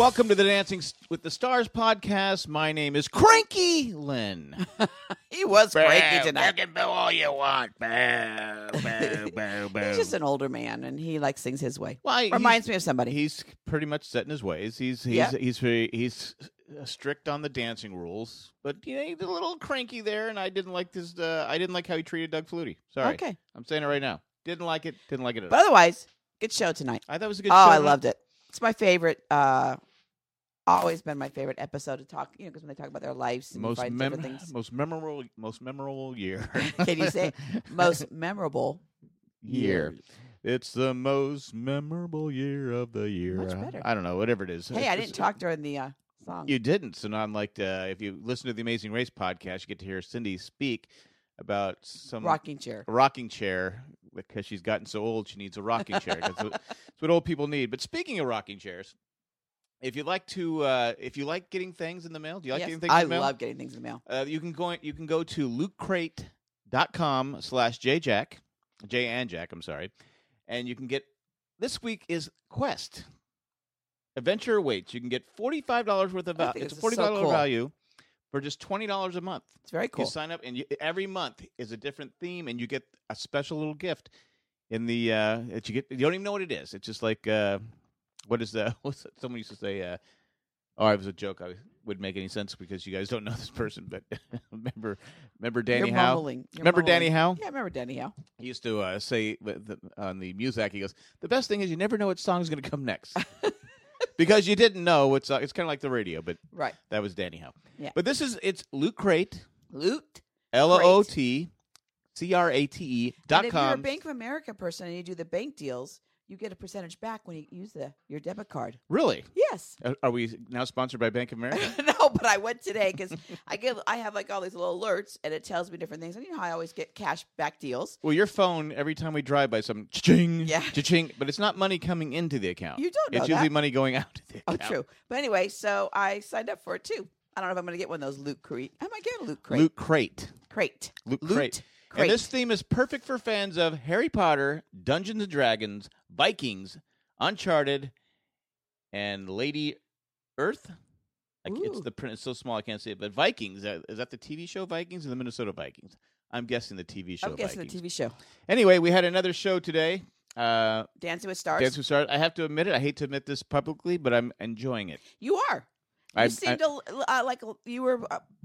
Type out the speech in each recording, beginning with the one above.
Welcome to the Dancing with the Stars podcast. My name is Cranky Lynn. He was cranky tonight. You can do all you want. He's just an older man, and he like sings his way. Well, Reminds me of somebody. He's pretty much set in his ways. He's strict on the dancing rules, but he's a little cranky there. And I didn't like this. I didn't like how he treated Doug Flutie. Sorry, Okay. I'm saying it right now. Didn't like it. Didn't like it at But all. otherwise, good show tonight. I thought it was a good show. I loved it. It's my favorite. Always been my favorite episode to talk. Because when they talk about their lives and find different things. Most memorable year. Can you say most memorable year? It's the most memorable year of the year. Much better. I don't know, whatever it is. Hey, I didn't talk during the song. You didn't. So now I'm like, if you listen to the Amazing Race podcast, you get to hear Cindy speak about some rocking chair. Because she's gotten so old, she needs a rocking chair. That's what old people need. But speaking of rocking chairs, if you like getting things in the mail, do you like getting things in the mail? I love getting things in the mail. You can go to lootcrate.com/jjack, J and Jack, I'm sorry, and you can get, this week is Quest. Adventure awaits. You can get $45 worth of value. It's a $45 value for just $20 a month. It's very cool. You sign up, and every month is a different theme, and you get a special little gift in the that you get. You don't even know what it is. It's just like what is the? Someone used to say. It was a joke. I wouldn't make any sense because you guys don't know this person, but remember Danny You're Howe? mumbling. Remember Danny Howe? Yeah, I remember Danny Howe. He used to say on the Muzak, he goes, "The best thing is you never know what song is going to come next." Because you didn't know what song. It's kind of like the radio, but right. That was Danny Howe. Yeah. But it's Loot Crate. Loot. LOOTCRATE.com. And if you're a Bank of America person and you do the bank deals, you get a percentage back when you use your debit card. Really? Yes. Are we now sponsored by Bank of America? No, but I went today because I have like all these little alerts and it tells me different things. And you know how I always get cash back deals. Well, your phone, every time we drive by, some cha-ching, yeah. cha-ching, but it's not money coming into the account. You don't know It's usually money going out of the account. Oh, true. But anyway, so I signed up for it too. I don't know if I'm going to get one of those Loot Crate. I might get a Loot Crate. Loot Crate. Loot Crate. And this theme is perfect for fans of Harry Potter, Dungeons & Dragons, Vikings, Uncharted, and Lady Earth. It's so small I can't see it. But Vikings, is that the TV show Vikings or the Minnesota Vikings? I'm guessing the TV show Vikings. I'm guessing the TV show. Anyway, we had another show today. Dancing with Stars. Dancing with Stars. I have to admit it. I hate to admit this publicly, but I'm enjoying it. You are. You seemed like you were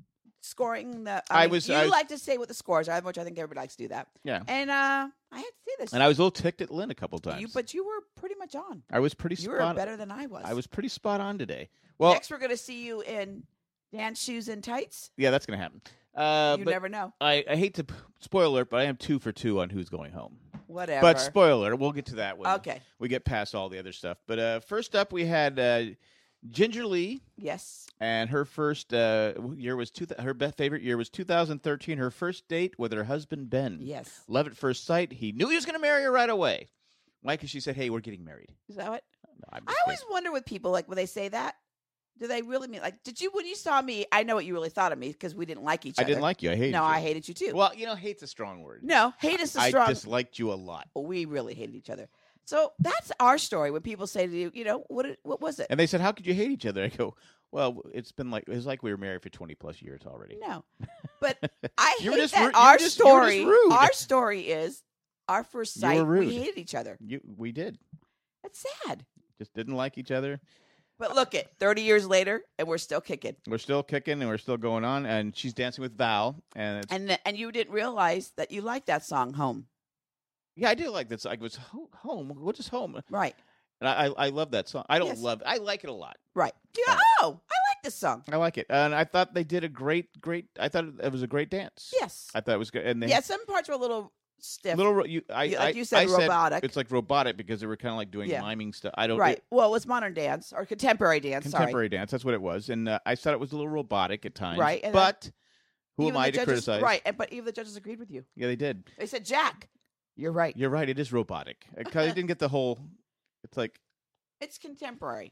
scoring the. You like to say what the scores are, which I think everybody likes to do that. Yeah. And I had to say this. And I was a little ticked at Lynn a couple times. But you were pretty much on. I was pretty spot on. You were better than I was. I was pretty spot on today. Well, next we're going to see you in dance shoes and tights. Yeah, that's going to happen. You never know. I hate to spoil alert, but I am 2 for 2 on who's going home. Whatever. But spoiler, we'll get to that when we get past all the other stuff. But first up, we had Ginger Lee. Yes. And her first year was favorite year was 2013. Her first date with her husband Ben. Yes. Love at first sight. He knew he was going to marry her right away. Why? Because she said, "Hey, we're getting married." Is that what? No, I always wonder with people like when they say that. Do they really mean like? Did you when you saw me? I know what you really thought of me because we didn't like each other. I didn't like you. I hated you. No, I hated you too. Well, hate's a strong word. No, hate is a strong. I disliked you a lot. We really hated each other. So that's our story. When people say to you, what was it? And they said, "How could you hate each other?" I go, "Well, it's like we were married for 20 plus years already." No, but I hate that our story. Our story is our first sight. We hated each other. We did. That's sad. Just didn't like each other. But look, 30 years later, and we're still kicking. We're still kicking, and we're still going on. And she's dancing with Val, and you didn't realize that you liked that song, "Home." Yeah, I do like that song. It was home. What is home? Right. And I love that song. I don't love it. I like it a lot. Right. Yeah. I like this song. I like it, and I thought they did a great. I thought it was a great dance. Yes. I thought it was good. And some parts were a little stiff. Like you said robotic. It's like robotic because they were kind of like doing miming stuff. Well, it was modern dance or contemporary dance. Contemporary dance. That's what it was, and I thought it was a little robotic at times. Right. But who am I to criticize? Right. But even the judges agreed with you. Yeah, they did. They said, "Jack, you're right. You're right. It is robotic." Because I didn't get the whole. It's like it's contemporary.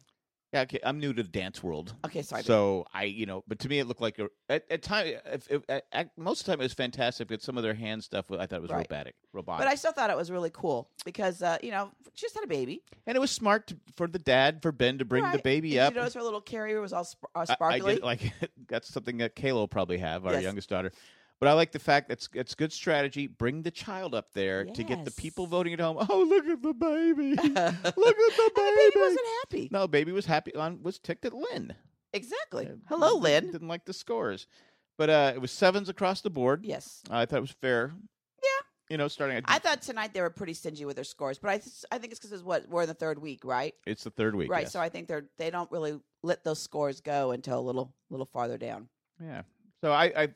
Yeah, okay. I'm new to the dance world. Okay, sorry. So but to me it looked like at time. Most of the time it was fantastic, but some of their hand stuff I thought was robotic. But I still thought it was really cool because she just had a baby, and it was smart for Ben to bring the baby up. You notice her little carrier was all sparkly. I did, like that's something that Kayla will probably have, our youngest daughter. But I like the fact that it's good strategy. Bring the child up there to get the people voting at home. Oh, look at the baby! Look at the baby! The baby wasn't happy. No, baby was happy. Was ticked at Lynn. Exactly. Hello, Lynn. Didn't like the scores, but it was 7s across the board. Yes, I thought it was fair. Yeah. Starting. I thought tonight they were pretty stingy with their scores, but I think it's because we're in the third week, right? It's the third week, right? Yes. So I think they don't really let those scores go until a little farther down. Yeah. So I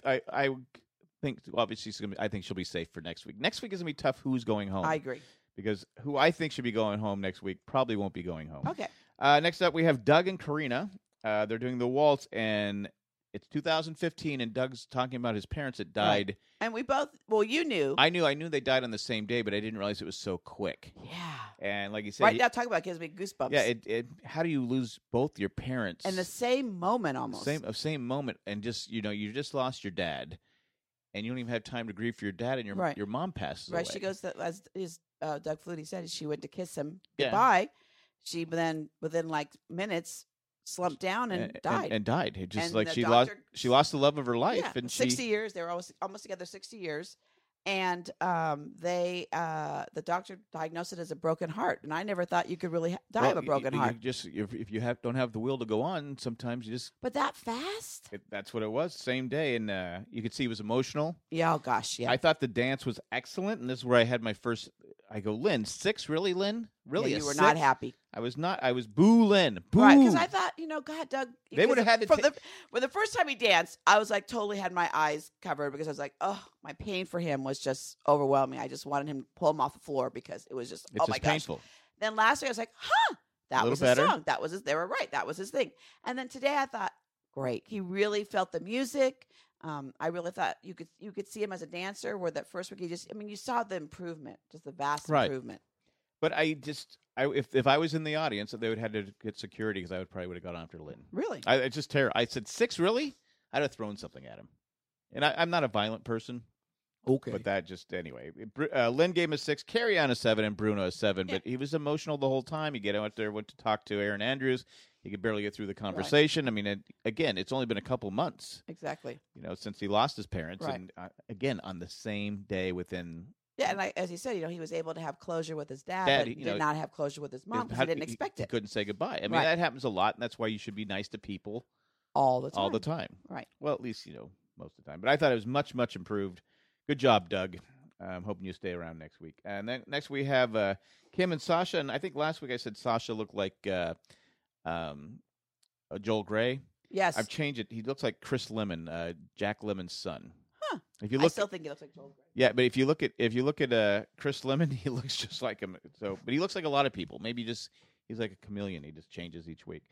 think obviously I think she'll be safe for next week. Next week is gonna be tough. Who's going home? I agree. Because who I think should be going home next week probably won't be going home. Okay. Next up we have Doug and Karina. They're doing the waltz, and it's 2015, and Doug's talking about his parents that died. Right. And we both. Well, you knew. I knew they died on the same day, but I didn't realize it was so quick. Yeah. And like you said, right now, talking about it gives me goosebumps. Yeah. How do you lose both your parents in the same moment, almost same moment, and just you just lost your dad. And you don't even have time to grieve for your dad, and your mom passes away. Right, she goes, as Doug Flutie said, she went to kiss him goodbye. She then, within like minutes, slumped down and died. And died. It just like she lost the love of her life. Yeah, and 60 years. They were almost together 60 years. And the doctor diagnosed it as a broken heart, and I never thought you could really die of a broken heart. If you don't have the will to go on, sometimes you just. But that fast? That's what it was. Same day, and you could see he was emotional. Yeah. Oh gosh. Yeah. I thought the dance was excellent, and this is where I had my first. I go, Lynn, 6, really, Lynn? Really? Yeah, you were not happy. I was not. I was boo, Lynn. Boo. Right, because I thought, God, Doug. They would have had to. When the first time he danced, I was like totally had my eyes covered because I was like, oh, my pain for him was just overwhelming. I just wanted him to pull him off the floor because it was just, it's my just gosh. painful. Then last week I was like, that was his song. That was his. They were right. That was his thing. And then today I thought, great. He really felt the music. I really thought you could see him as a dancer. Where that first week you saw the improvement, just the vast improvement. But if I was in the audience, they would have had to get security because I probably would have got after Lynn. Really? It's just terrible. I said 6, really? I'd have thrown something at him. And I'm not a violent person. Okay. But that just anyway. Lynn gave him a 6, Carrie on a 7, and Bruno a 7. Yeah. But he was emotional the whole time. He went to talk to Aaron Andrews. He could barely get through the conversation. Right. I mean, again, it's only been a couple months. Exactly. Since he lost his parents, right. And again on the same day within. Yeah, and as he said, he was able to have closure with his dad, but did not have closure with his mom because he didn't expect it. He couldn't say goodbye. I mean, that happens a lot, and that's why you should be nice to people all the time. All the time. Right. Well, at least most of the time. But I thought it was much, much improved. Good job, Doug. I'm hoping you stay around next week. And then next we have Kim and Sasha, and I think last week I said Sasha looked like Joel Grey. Yes. I've changed it. He looks like Chris Lemon, Jack Lemon's son. Huh. I still think he looks like Joel Grey. Yeah, but if you look at Chris Lemon, he looks just like him. So, but he looks like a lot of people. Maybe he's like a chameleon. He just changes each week.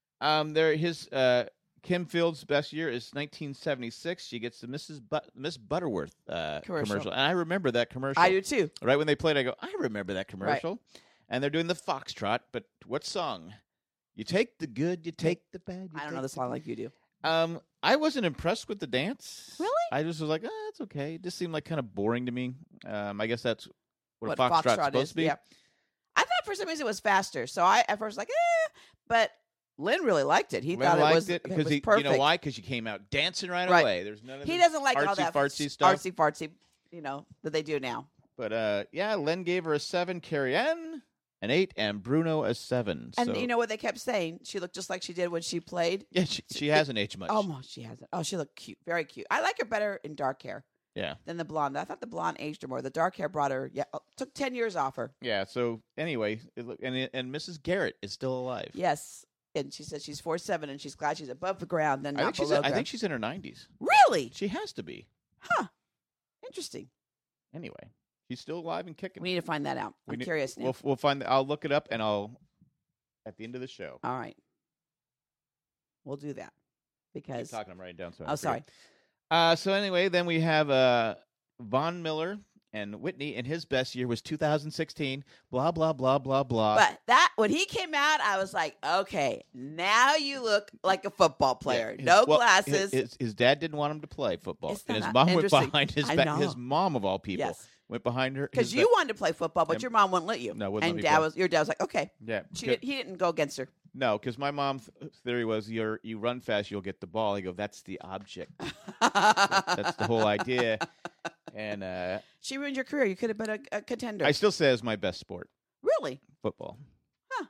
Kim Field's best year is 1976. She gets the Miss Butterworth commercial, and I remember that commercial. I do too. Right when they played, I go, I remember that commercial. Right. And they're doing the Foxtrot, but what song? You take the good, you take the bad. I don't know the song like you do. I wasn't impressed with the dance. Really? I just was like, it's okay. It just seemed like kind of boring to me. I guess that's what a Foxtrot's supposed to be. Yeah. I thought for some reason it was faster, so I at first was like, but Lynn really liked it. He thought it was perfect. You know why? Because you came out dancing right away. There's none of he doesn't like all that fartsy stuff. Artsy fartsy, that they do now. But Lynn gave her a 7, Carrie Ann an 8, and Bruno a 7. And you know what they kept saying? She looked just like she did when she played. Yeah, she hasn't aged much. Almost, she hasn't. Oh, she looked cute, very cute. I like her better in dark hair. Yeah. Than the blonde. I thought the blonde aged her more. The dark hair brought her. Yeah, took 10 years off her. Yeah. So anyway, and Mrs. Garrett is still alive. Yes. And she said she's 4'7", and she's glad she's above the ground, then not below ground. I think she's in her 90s. Really? She has to be. Huh. Interesting. Anyway, she's still alive and kicking. We need to find that out. I'm curious now. We'll find. I'll look it up, and at the end of the show. All right. We'll do that because keep talking. I'm writing down. Sorry. So anyway, then we have Von Miller And Whitney, in his best year, was 2016. Blah, blah, blah, blah, blah. But when he came out, I was like, okay, now you look like a football player. Yeah, Glasses. His dad didn't want him to play football. And his not mom went interesting? behind his mom, of all people. Yes. Went behind her. Because you wanted to play football, but your mom wouldn't let you. No, wouldn't and let me play. your dad was like, okay. Yeah. He didn't go against her. No, because my mom's theory was you run fast, you'll get the ball. I go, that's the object. That's the whole idea. And she ruined your career. You could have been a contender. I still say it's my best sport. Really? Football. Huh.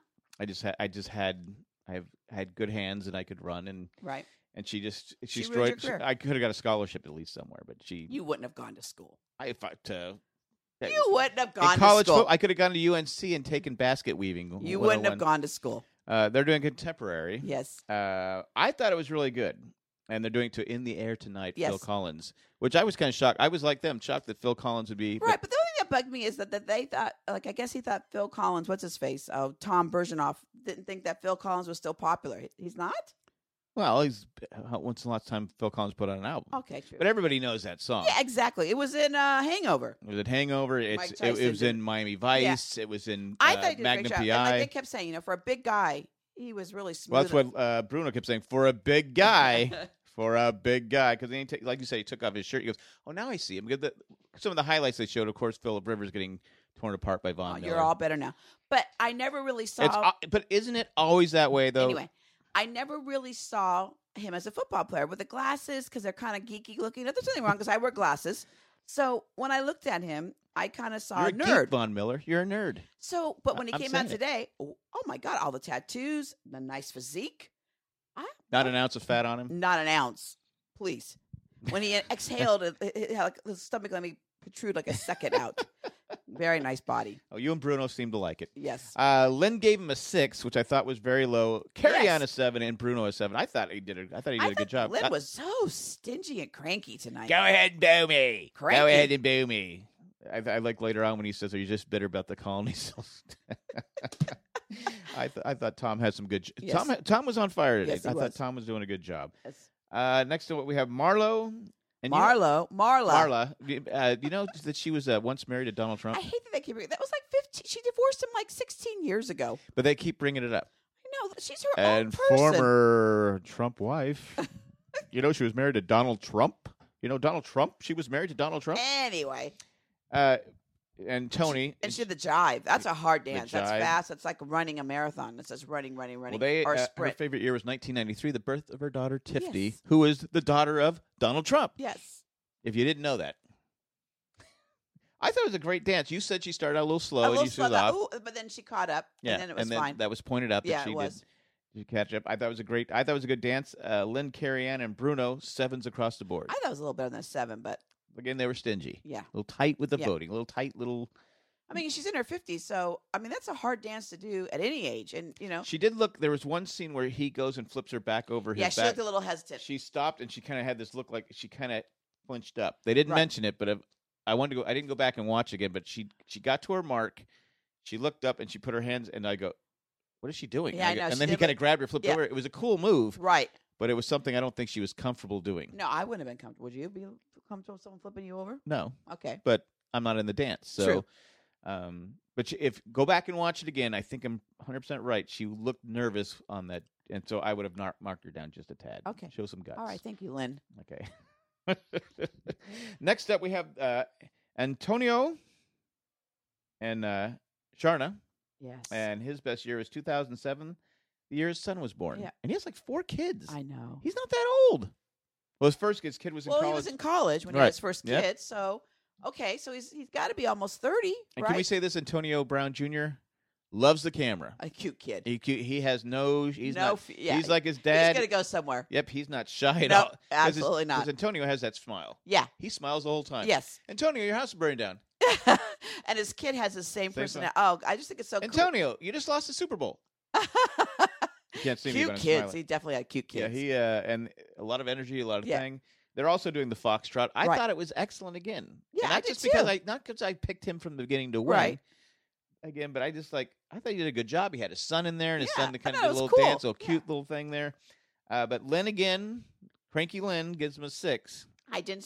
I had good hands and I could run and right. And she destroyed. I could have got a scholarship at least somewhere, but you wouldn't have gone to school. You wouldn't have gone college to school. I could have gone to UNC and taken basket weaving. You wouldn't have gone to school. They're doing contemporary. Yes. I thought it was really good. And they're doing In the Air Tonight, yes. Phil Collins, which I was kind of shocked. I was like them, shocked that Phil Collins would be. Right, but the only thing that bugged me is that they thought, like, I guess he thought Phil Collins, what's his face? Oh, Tom Bergeron didn't think that Phil Collins was still popular. He's not? Well, when's the last time Phil Collins put out an album? Okay, true. But everybody knows that song. Yeah, exactly. It was in Hangover. It was in Hangover. It was in Miami Vice. Yeah. It was in Magnum P.I. And like they kept saying, for a big guy, he was really smooth. Well, that's what Bruno kept saying. For a big guy. For a big guy, because like you said, he took off his shirt. He goes, "Oh, now I see him." Because some of the highlights they showed, of course, Phillip Rivers getting torn apart by Von Miller. You're all better now, but I never really saw. But isn't it always that way, though? Anyway, I never really saw him as a football player with the glasses because they're kind of geeky looking. There's nothing wrong because I wear glasses. So when I looked at him, I kind of saw You're a nerd. Geek, Von Miller. You're a nerd. So, but when he came out today, oh my God, all the tattoos, the nice physique. Not an ounce of fat on him? Not an ounce. Please. When he exhaled, it had like his stomach let me protrude like a second out. Very nice body. Oh, you and Bruno seem to like it. Yes. Lynn gave him a 6, which I thought was very low. Carrie on a 7 and Bruno a 7. I thought he did a good job. Lynn was so stingy and cranky tonight. Go ahead and boo me. Cranky. Go ahead and boo me. I like later on when he says, "Are you just bitter about the colonies?" I thought Tom had some good. Yes. Tom was on fire today. Yes, I thought Tom was doing a good job. Yes. Next to what we have Marlo. And Marla. You know that she was once married to Donald Trump. I hate that they keep bringing that. Was like 15. She divorced him like 16 years ago. But they keep bringing it up. I know she's her own person. And former Trump wife. You know she was married to Donald Trump. You know Donald Trump. She was married to Donald Trump. Anyway. And Tony. She did the jive. That's a hard dance. That's fast. It's like running a marathon. It says running, well, or sprint. Her favorite year was 1993, the birth of her daughter, Tiffany, yes. who is the daughter of Donald Trump. Yes. If you didn't know that. I thought it was a great dance. You said she started out a little slow. She was off. But then she caught up, and then it was fine. That was pointed out that she did catch up. I thought it was a good dance. Lynn, Carrie Ann, and Bruno, 7s across the board. I thought it was a little better than a 7, but... Again, they were stingy. Yeah. A little tight with the voting. A little tight, little... I mean, she's in her 50s, so, I mean, that's a hard dance to do at any age. And, you know... She did look... There was one scene where he goes and flips her back over his back. Yeah, she looked a little hesitant. She stopped, and she kind of had this look like she kind of flinched up. They didn't mention it, but I wanted to go... I didn't go back and watch again, but she got to her mark. She looked up, and she put her hands... And I go, what is she doing? Yeah, I know. And then he kind of grabbed her, flipped over. It was a cool move. Right. But it was something I don't think she was comfortable doing. No, I wouldn't have been comfortable. Would you be comfortable with someone flipping you over? No. Okay. But I'm not in the dance. So, true. But if go back and watch it again, I think I'm 100% right. She looked nervous on that. And so I would have marked her down just a tad. Okay. Show some guts. All right. Thank you, Lynn. Okay. Next up, we have Antonio and Sharna. Yes. And his best year was 2007, the year his son was born. Yeah. And he has like 4 kids. I know. He's not that old. Well, his first kid was in college. Well, he was in college when he had his first kid. So, okay, so he's got to be almost 30, and can we say this? Antonio Brown Jr. loves the camera. A cute kid. He has no. He's he's like his dad. He's gonna go somewhere. Yep, he's not shy at no, all. Absolutely not. Because Antonio has that smile. Yeah, he smiles the whole time. Yes. Antonio, your house is burning down. And his kid has the same personality. Oh, I just think it's so Antonio, cool. you just lost the Super Bowl. You can't see cute me, but kids. I'm He definitely had cute kids. Yeah, he and a lot of energy, a lot of thing. They're also doing the Foxtrot. I thought it was excellent again. Yeah, not just because I picked him from the beginning to win. Right. Again, but I thought he did a good job. He had his son in there, and his son kind of did a little cool. dance, a little cute little thing there. But Lynn again, cranky Lynn gives him a 6. I didn't see it.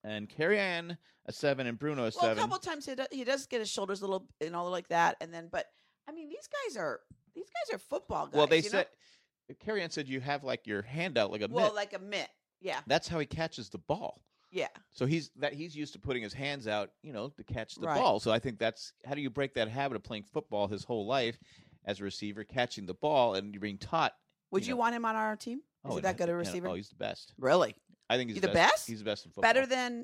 And Carrie Ann a 7 and Bruno a 7. Well, a couple of times he does get his shoulders a little, like that, and then but I mean these guys are football guys. Well, they said Carrie Ann said you have like your hand out like a mitt. Well, like a mitt. Yeah. That's how he catches the ball. Yeah. So he's used to putting his hands out, to catch the Right. ball. So I think that's how do you break that habit of playing football his whole life as a receiver, catching the ball, and you're being taught. Would you want him on our team? Is he that good a receiver? Oh, he's the best. Really? I think he's the best. He's the best in football. Better than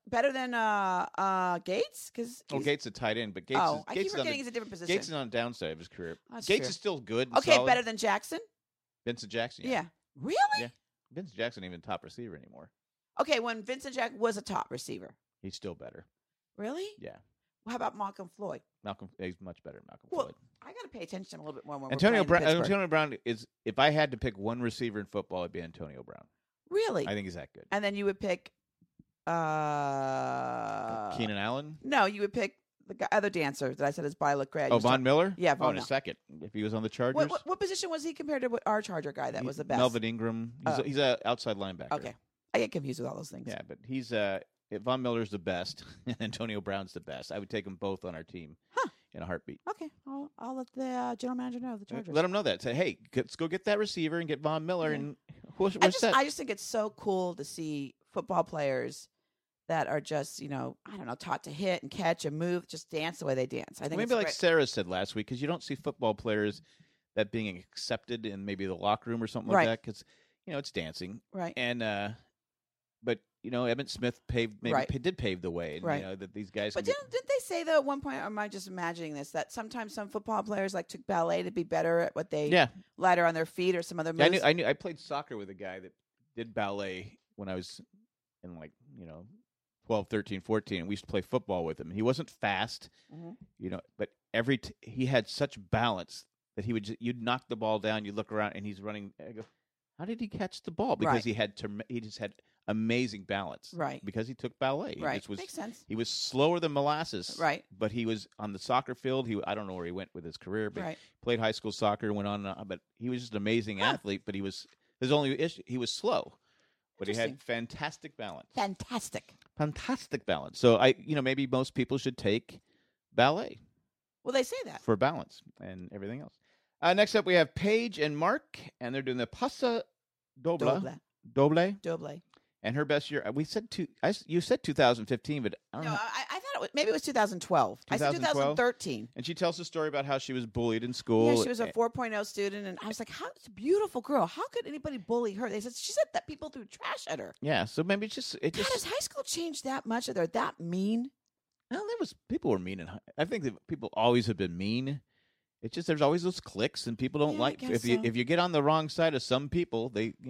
Gates? Because Gates is a tight end, but Gates. I keep forgetting he's a different position. Gates is on the downside of his career. That's Gates true. is still good. And okay, solid. better than Jackson. Vincent Jackson. Yeah. Really? Yeah. Vincent Jackson even top receiver anymore. Okay, when Vincent Jackson was a top receiver. He's still better. Really? Yeah. Well, how about Malcolm Floyd? He's much better than Malcolm Well, Floyd. I got to pay attention a little bit more when Antonio we're playing Pittsburgh. Antonio Brown is. If I had to pick one receiver in football, it'd be Antonio Brown. Really? I think he's that good. And then you would pick Keenan Allen? No, you would pick the other dancer that I said is Violet Gray. Oh, Von Miller? Yeah, Von Miller. In a second. If he was on the Chargers. What position was he compared to our Charger guy that was the best? Melvin Ingram. He's an outside linebacker. Okay. I get confused with all those things. Yeah, but he's Von Miller's the best, and Antonio Brown's the best. I would take them both on our team in a heartbeat. Okay. I'll let the general manager know of the Chargers. Let him know that. Say, hey, let's go get that receiver and get Von Miller. Yeah. And I just think it's so cool to see football players that are just, taught to hit and catch and move, just dance the way they dance. I think maybe like Sarah said last week, because you don't see football players that being accepted in maybe the locker room or something like that, because it's dancing, right? And but Emmitt Smith did pave the way, and, that these guys. But didn't they say though at one point? Or am I just imagining this? That sometimes some football players took ballet to be better at what they lighter on their feet or some other moves. I knew. I played soccer with a guy that did ballet when I was in 12, 13, 14, and we used to play football with him. He wasn't fast, but he had such balance that you'd knock the ball down, you look around, and he's running. I go, how did he catch the ball? Because he just had amazing balance, right? Because he took ballet, right? Makes sense. He was slower than molasses, right? But he was on the soccer field. I don't know where he went with his career, but he played high school soccer, went on, but he was just an amazing athlete. But his only issue, he was slow. But he had fantastic balance. Fantastic balance. So maybe most people should take ballet. Well, they say that for balance and everything else. Next up, we have Paige and Mark, and they're doing the Paso Doble. And her best year, you said 2015, but I don't know. I thought maybe it was 2012. I said 2013. And she tells the story about how she was bullied in school. Yeah, she was a 4.0 student, and I was like, "It's a beautiful girl. How could anybody bully her?" They said she said that people threw trash at her. Yeah, so maybe has high school changed that much? They're that mean? Well, people were mean, I think that people always have been mean. It's just there's always those cliques, and people don't like if you get on the wrong side of some people,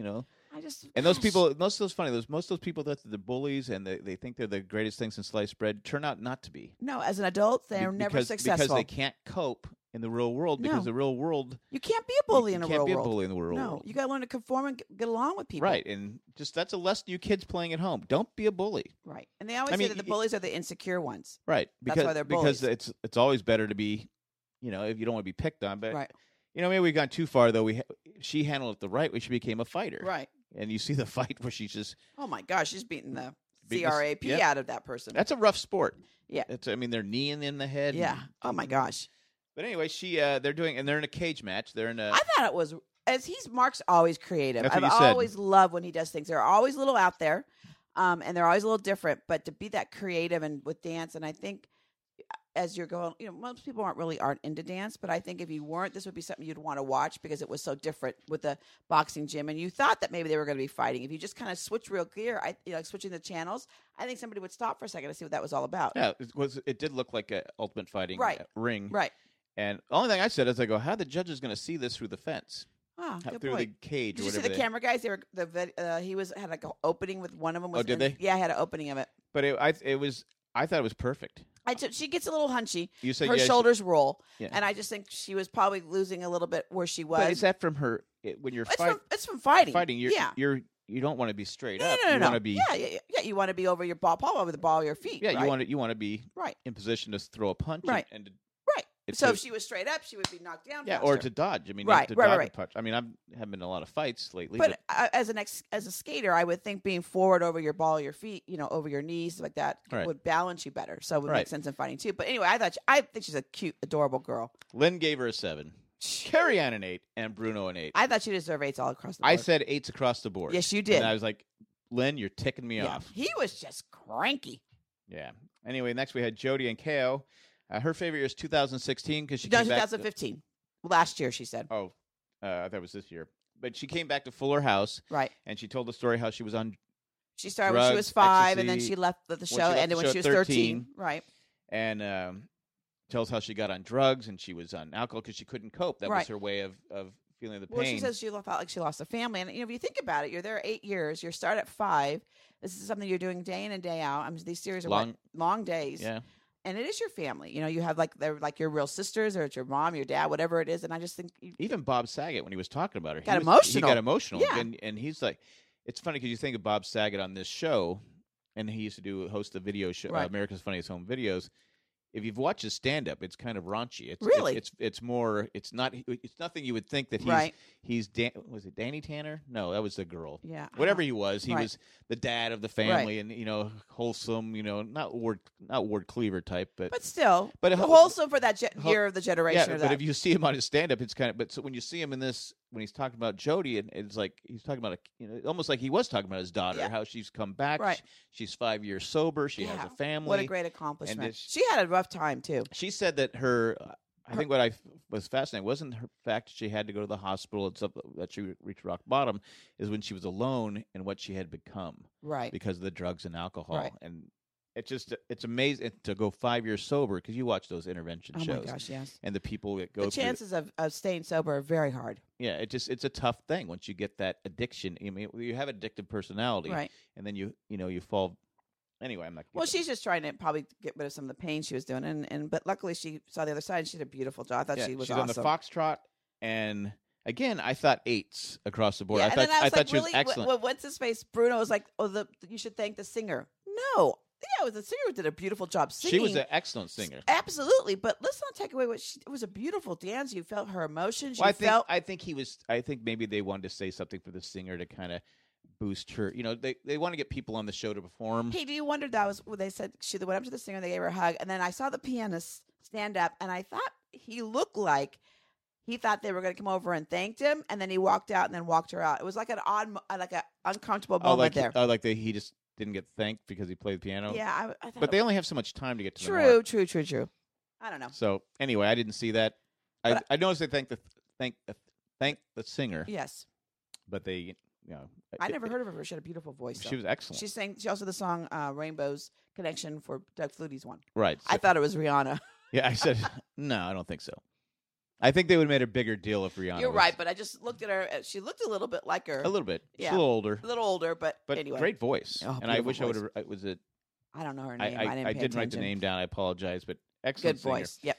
those people, most of those people that the bullies and they think they're the greatest things in sliced bread turn out not to be. No, as an adult, they're never successful because they can't cope in the real world. Because the real world, you can't be a bully in the real world. You can't be a bully in the real world. No, you got to learn to conform and get along with people. Right, and that's a lesson you kids playing at home. Don't be a bully. Right, and they always say that the bullies are the insecure ones. Right, that's why they're bullies. Because it's always better to be, if you don't want to be picked on. But right. Maybe we've gone too far though. She handled it the right way. She became a fighter. Right. And you see the fight where she's just... Oh, my gosh. She's beating the CRAP out of that person. That's a rough sport. Yeah. They're kneeing in the head. Yeah. Oh, my gosh. But anyway, they're in a cage match. They're in a... I thought it was... Mark's always creative. That's what I've you said. always loved when he does things. They're always a little out there, and they're always a little different. But to be that creative and with dance, and I think... As you're going, most people aren't into dance, but I think if you weren't, this would be something you'd want to watch because it was so different with the boxing gym. And you thought that maybe they were going to be fighting. If you just kind of switch real gear, switching the channels, I think somebody would stop for a second to see what that was all about. Yeah, it did look like an Ultimate Fighting ring. Right. And the only thing I said is, I go, how are the judges going to see this through the fence? Good through point. the cage. Did you see the camera guys? They were had like an opening with one of them. Did they? Yeah, had an opening of it. But I thought it was perfect. She gets a little hunchy. You said her shoulders roll, yeah. And I just think she was probably losing a little bit where she was. But is that from her when you're fighting? It's from fighting. You don't want to be straight up. No. You want to be You want to be over your ball, over the ball of your feet. Yeah, right? you want to be right in position to throw a punch. Right. And right. So if she was straight up, she would be knocked down. Yeah, faster. or to dodge. I mean, Right, to right, dodge right. a punch. I mean, I haven't been in a lot of fights lately. But as a skater, I would think being forward over your ball, your feet, over your knees, like that, Right. would balance you better. So it would Right. make sense in fighting too. But anyway, I think she's a cute, adorable girl. Lynn gave her a 7. Carrie Ann an 8, and Bruno an 8. I thought she deserved 8s all across the board. I said 8s across the board. Yes, you did. And I was like, Lynn, you're ticking me yeah. off. He was just cranky. Yeah. Anyway, next we had Jody and KO. Her favorite year is 2016 because she No, came back. 2015. Last year, she said. That was this year. But she came back to Fuller House, Right. and she told the story how she was on She started when she was drugs, 5, and then ecstasy, she left the show, left ended the when show she at was 13. Right. and tells how she got on drugs and she was on alcohol because she couldn't cope. That was Right. her way of feeling the pain. Well, she says she felt like she lost a family. And, if you think about it, you're there 8 years. You start at 5. This is something you're doing day in and day out. I mean, these series are long days. Yeah. And it is your family. You have they're like your real sisters, or it's your mom, your dad, whatever it is. And I just think Even Bob Saget, when he was talking about her, Got he emotional. got emotional. Yeah. And he's like, it's funny because you think of Bob Saget on this show, and he used to host a video show, Right. America's Funniest Home Videos. If you've watched his stand-up, it's kind of raunchy. It's Really? It's more. It's nothing you would think that he's. Right. Was it Danny Tanner? No, that was the girl. Yeah. Whatever he was Right. was the dad of the family, and wholesome. Not Ward Cleaver type, but still, But wholesome for that year of the generation. yeah. of But that. if you see him on his stand-up, it's kind of. But so when you see him in this, when he's talking about Jody, and it's like he's talking about almost like he was talking about his daughter, Yeah. how she's come back. Right. She's 5 years sober. She has Yeah. a family. What a great accomplishment. it's- She had a rough time too. She said that I think what I was fascinating wasn't her fact that she had to go to the hospital and stuff, that she reached rock bottom, is when she was alone and what she had become Right. because of the drugs and alcohol. Right. And it's amazing to go 5 years sober because you watch those intervention Oh shows my gosh, yes. and the people that go The through. chances of staying sober are very hard. Yeah, it's a tough thing once you get that addiction. I mean, you have addictive personality, Right. and then you fall. Anyway, I'm not. Well, she's just trying to probably get rid of some of the pain she was doing, but luckily she saw the other side. And she did a beautiful job. I thought yeah, she was she's awesome. on the Foxtrot, and again, I thought 8s across the board. Yeah, I and thought then I was like, she was really? excellent. What's his face? Bruno was like, you should thank the singer. No, yeah, it was the singer who did a beautiful job singing. She was an excellent singer. Absolutely, but let's not take away it was a beautiful dance. You felt her emotions. Well, You I think maybe they wanted to say something for the singer to kind of boost her. They want to get people on the show to perform. Hey, do you wonder that was when they said she went up to the singer, they gave her a hug, and then I saw the pianist stand up, and I thought he looked like he thought they were going to come over and thanked him, and then he walked out and then walked her out. It was like an odd, like an uncomfortable moment there. He just didn't get thanked because he played the piano. Yeah, I thought But they only have so much time to get to the mark. True. I don't know. So anyway, I didn't see that. I noticed they thank the singer, Yes, but they I never heard of her. But she had a beautiful voice. She though. was excellent. She also did the song "Rainbows Connection" for Doug Flutie's one. Right. I thought it was Rihanna. Yeah, I said no. I don't think so. I think they would have made a bigger deal if Rihanna. You're was right, but I just looked at her. She looked a little bit like her. a little bit. Yeah. She's a little older, A little older, but but anyway. great voice. Oh, and I wish beautiful I would have. Was it? I don't know her name. I didn't. I pay didn't write the attention. name down. I apologize, but excellent Good singer. voice. Yep.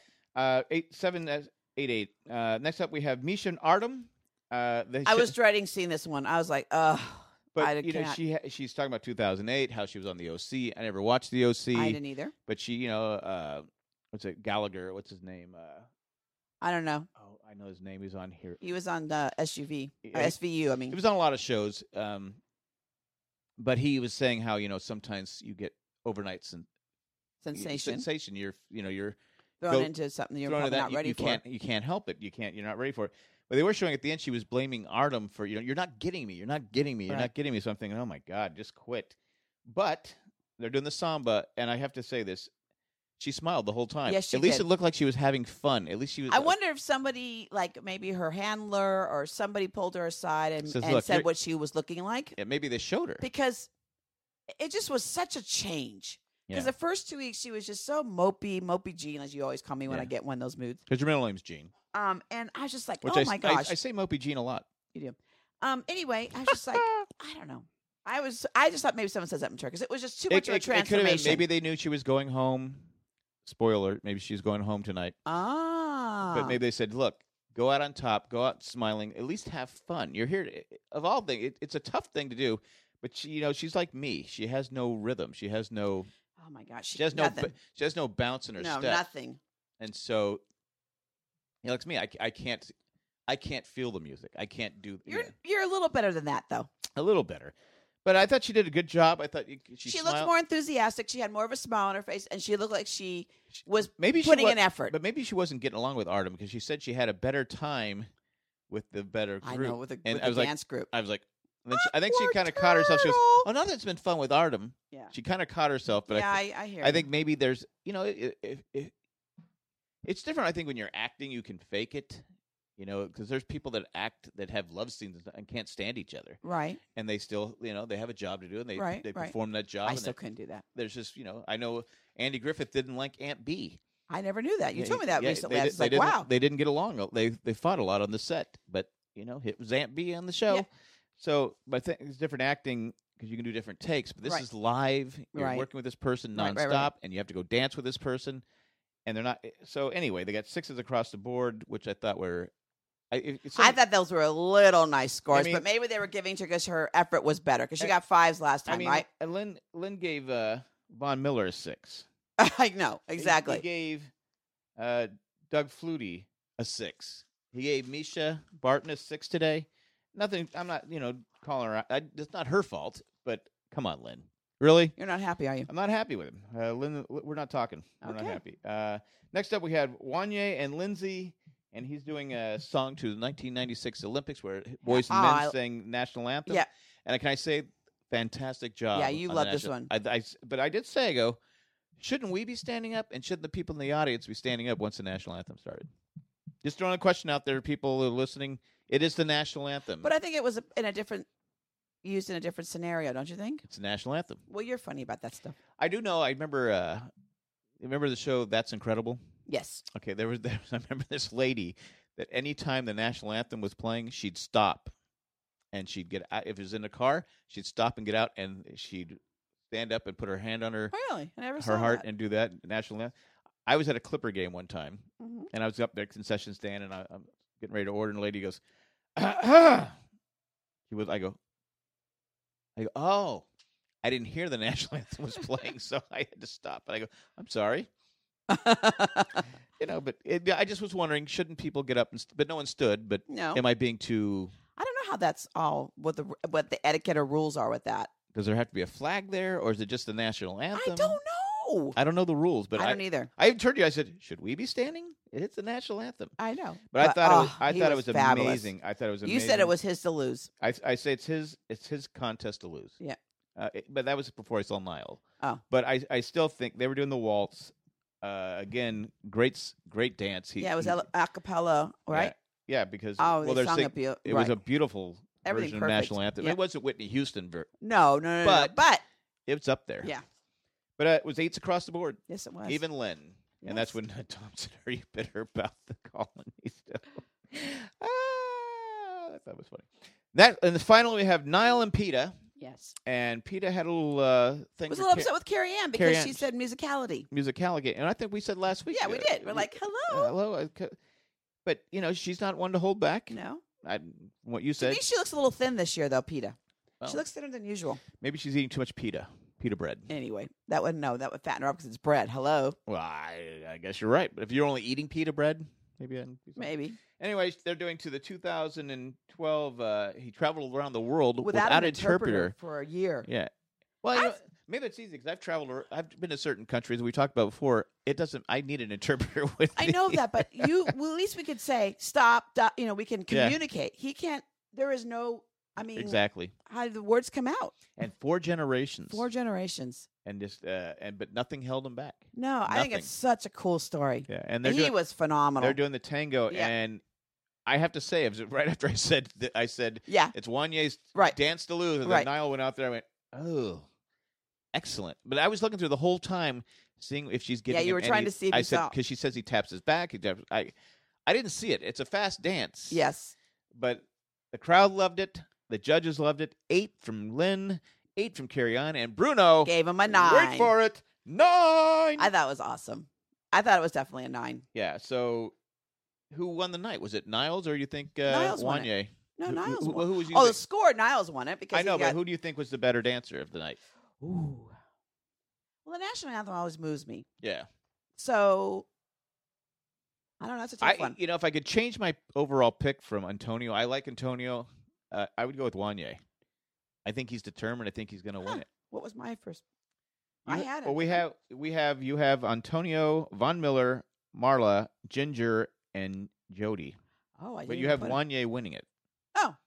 8788. Next up, we have Misha and Artem. I was dreading seeing this one. I was like, ugh. But I can't. she's talking about 2008, how she was on the OC. I never watched the OC. I didn't either. But she, what's it? Gallagher. What's his name? I don't know. Oh, I know his name. He's on here. He was on the SUV, Yeah, SVU. I mean, He was on a lot of shows. But he was saying how sometimes you get overnight sensation. You're Thrown into something you're thrown probably into that. not ready for. You can't help it. You're not ready for it. But they were showing at the end she was blaming Artem for you're not getting me. You're not getting me. You're Right. not getting me. So I'm thinking, oh my God, just quit. But they're doing the samba, and I have to say this. She smiled the whole time. Yes, she At least did. it looked like she was having fun. At least she was. I wonder if somebody, like maybe her handler or somebody, pulled her aside and Says, "Look, said you're-" what she was looking like, Yeah, maybe they showed her. because it just was such a change. Yeah. Because the first 2 weeks she was just so mopey Jean, as you always call me when Yeah. I get one of those moods. Because your middle name's Jean. And I was just like, Which oh my gosh. I say Mopey Jean a lot. You do. Anyway, I was just like, I don't know. I just thought maybe someone said something to her because it was just too much of a It could have been. transformation. Maybe they knew she was going home. Spoiler, maybe she's going home tonight. But maybe they said, look, go out on top, go out smiling, at least have fun. You're here of all things. It's a tough thing to do, but she's like me. She has no rhythm. She has no. Oh my gosh. She has nothing. no bounce in her No, step. nothing. And so Like me, I can't feel the music. I can't do. You're a little better than that, though. A little better. But I thought she did a good job. I thought she looked more enthusiastic. She had more of a smile on her face, and she looked like she was putting in effort. But maybe she wasn't getting along with Artem because she said she had a better time with the better group. I know, with the dance group. I was like, I think she kind of caught herself. She goes, "Oh, now that's been fun with Artem." Yeah. She kind of caught herself. But yeah, I hear. I think maybe there's, it's different. I think when you're acting, you can fake it. Because there's people that act that have love scenes and can't stand each other. Right. And they still, they have a job to do, and they perform that job. I still couldn't do that. There's just, I know Andy Griffith didn't like Aunt Bee. I never knew that. You told me that recently. I was like, wow. They didn't get along. They fought a lot on the set, but, it was Aunt Bee on the show. Yeah. So, but I think it's different acting because you can do different takes, but this is live. You're working with this person nonstop, and you have to go dance with this person, and they're not. So anyway, they got 6s across the board, which I thought were. I thought those were a little nice scores, but maybe they were giving to because her effort was better because she got 5s last time, right? And Lynn gave Von Miller a 6. I know, exactly. He gave Doug Flutie a 6. He gave Misha Barton a 6 today. Nothing. I'm not, calling her out. It's not her fault, but come on, Lynn. Really? You're not happy, are you? I'm not happy with him. Lynn, we're not talking. We're not happy. Next up, we had Wanya and Lindsay. And he's doing a song to the 1996 Olympics where boys and men sang national anthem. Yeah. And can I say, fantastic job. Yeah, you love this one. But I did say, shouldn't we be standing up? And shouldn't the people in the audience be standing up once the national anthem started? Just throwing a question out there, people who are listening. It is the national anthem. But I think it was used in a different scenario, don't you think? It's a national anthem. Well, you're funny about that stuff. I do know. I remember. Remember the show That's Incredible? Yes. Okay, there was I remember this lady that any time the national anthem was playing, she'd stop and she'd get out. If it was in a car, she'd stop and get out, and she'd stand up and put her hand on her I never saw her heart that. and do that national anthem. I was at a Clipper game one time, and I was up there concession stand, and I'm getting ready to order, and the lady goes, I go, oh. I didn't hear the national anthem was playing, so I had to stop. And I go, I'm sorry. But I just was wondering, shouldn't people get up? But no one stood. But no. Am I being too? I don't know how that's all what the etiquette or rules are with that. Does there have to be a flag there, or is it just the national anthem? I don't know. I don't know the rules, but I don't either. I heard you. I said, should we be standing? It's the national anthem. I know, but I thought it was amazing. I thought it was amazing. You said it was his to lose. I say it's his contest to lose. Yeah. But that was before I saw Niall. Oh. But I still think they were doing the waltz. Again, great dance. It was a cappella, right? Yeah, because they sung it was a beautiful version of national anthem. Yep. It wasn't Whitney Houston. No. But it's up there. Yeah. But it was 8s across the board. Yes, it was. Even Lynn. Yes. And that's when Tom said, "Are you bitter about the colony still?" That was funny. And finally, we have Niall and PETA. Yes. And PETA had a little thing. Was a little upset with Carrie Ann because she said musicality. Musicality. And I think we said last week. Yeah, we did. We're like, hello. Hello. But, she's not one to hold back. No. What you said. To me, she looks a little thin this year, though, PETA. Well, she looks thinner than usual. Maybe she's eating too much pita bread. Anyway, that would fatten her up because it's bread. Hello. Well, I guess you're right. But if you're only eating pita bread, maybe. Anyways, they're doing to the 2012. He traveled around the world without an interpreter for a year. Yeah. Well, maybe it's easy because I've been to certain countries we talked about before. It doesn't. I need an interpreter with me. I know that, but at least we could say stop. We can communicate. He can't. There is no. Exactly. How did the words come out? And 4 generations. 4 generations. And just but nothing held him back. No, nothing. I think it's such a cool story. Yeah, and he was phenomenal. They're doing the tango, and I have to say, it was right after I said, it's Wanya's dance to lose, and then Niall went out there. I went, oh, excellent. But I was looking through the whole time, seeing if she's getting. Yeah, you were trying to see. If I said because she says he taps his back. I didn't see it. It's a fast dance. Yes, but the crowd loved it. The judges loved it. 8 from Lynn, 8 from Carrie Ann, and Bruno gave him a 9. Wait for it, 9. I thought it was awesome. I thought it was definitely a 9. Yeah. So, who won the night? Was it Niles or you think Niles Wanya? No, Niles won. Who was you? The score, Niles won it because I know, but who do you think was the better dancer of the night? Ooh. Well, the national anthem always moves me. Yeah. So, I don't know. That's a tough one. If I could change my overall pick from Antonio, I like Antonio. I would go with Wanye. I think he's determined. I think he's going to win it. What was my first? I had it. Well, you have Antonio, Von Miller, Marla, Ginger, and Jody. Oh, but you have Wanye winning it. Oh.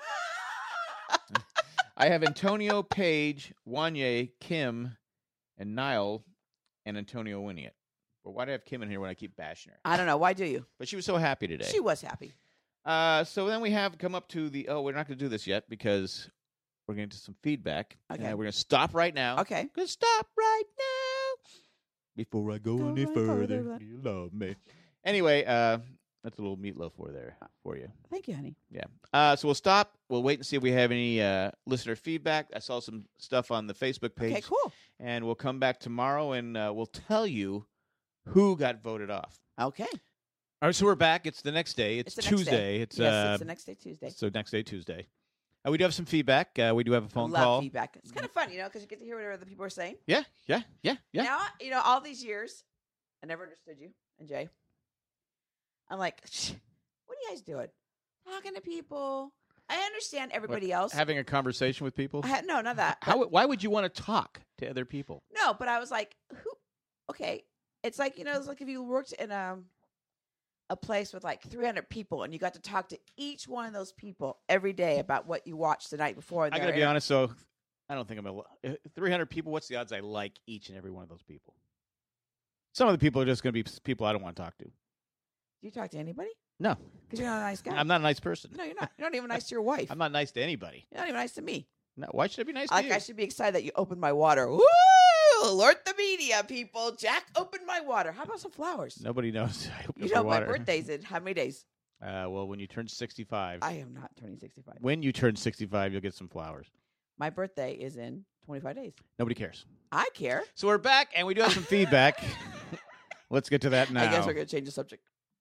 I have Antonio, Paige, Wanye, Kim, and Niall, and Antonio winning it. But why do I have Kim in here when I keep bashing her? I don't know. Why do you? But she was so happy today. She was happy. So then we have come up to the. Oh, we're not going to do this yet because we're going to some feedback. Okay. And we're going to stop right now. Okay. We're going to stop right now. Before I go any further, you love me. Anyway, that's a little meatloaf for you. Thank you, honey. Yeah. So we'll stop. We'll wait and see if we have any listener feedback. I saw some stuff on the Facebook page. Okay, cool. And we'll come back tomorrow and we'll tell you who got voted off. Okay. All right, so we're back. It's the next day. It's Tuesday. It's the next day, Tuesday. So next day, Tuesday. We do have some feedback. We do have a phone call. Feedback. It's kind of fun, because you get to hear what other people are saying. Yeah. Now, all these years, I never understood you and Jay. I'm like, what are you guys doing? Talking to people. I understand everybody else. Having a conversation with people? No, not that. Why would you want to talk to other people? No, but I was like, who? Okay. It's like, it's like if you worked in a place with like 300 people and you got to talk to each one of those people every day about what you watched the night before. I got to be honest, so I don't think I'm 300 people. What's the odds I like each and every one of those people? Some of the people are just going to be people I don't want to talk to. Do you talk to anybody? No. Because you're not a nice guy. I'm not a nice person. No, you're not. You're not even nice to your wife. I'm not nice to anybody. You're not even nice to me. No. Why should I be nice to you? I should be excited that you opened my water. Woo! Alert the media, people. Jack opened my water. How about some flowers? Nobody knows. My birthday's in how many days? Well, when you turn 65. I am not turning 65. When you turn 65, you'll get some flowers. My birthday is in 25 days. Nobody cares. I care. So we're back, and we do have some feedback. Let's get to that now. I guess we're going to change the subject.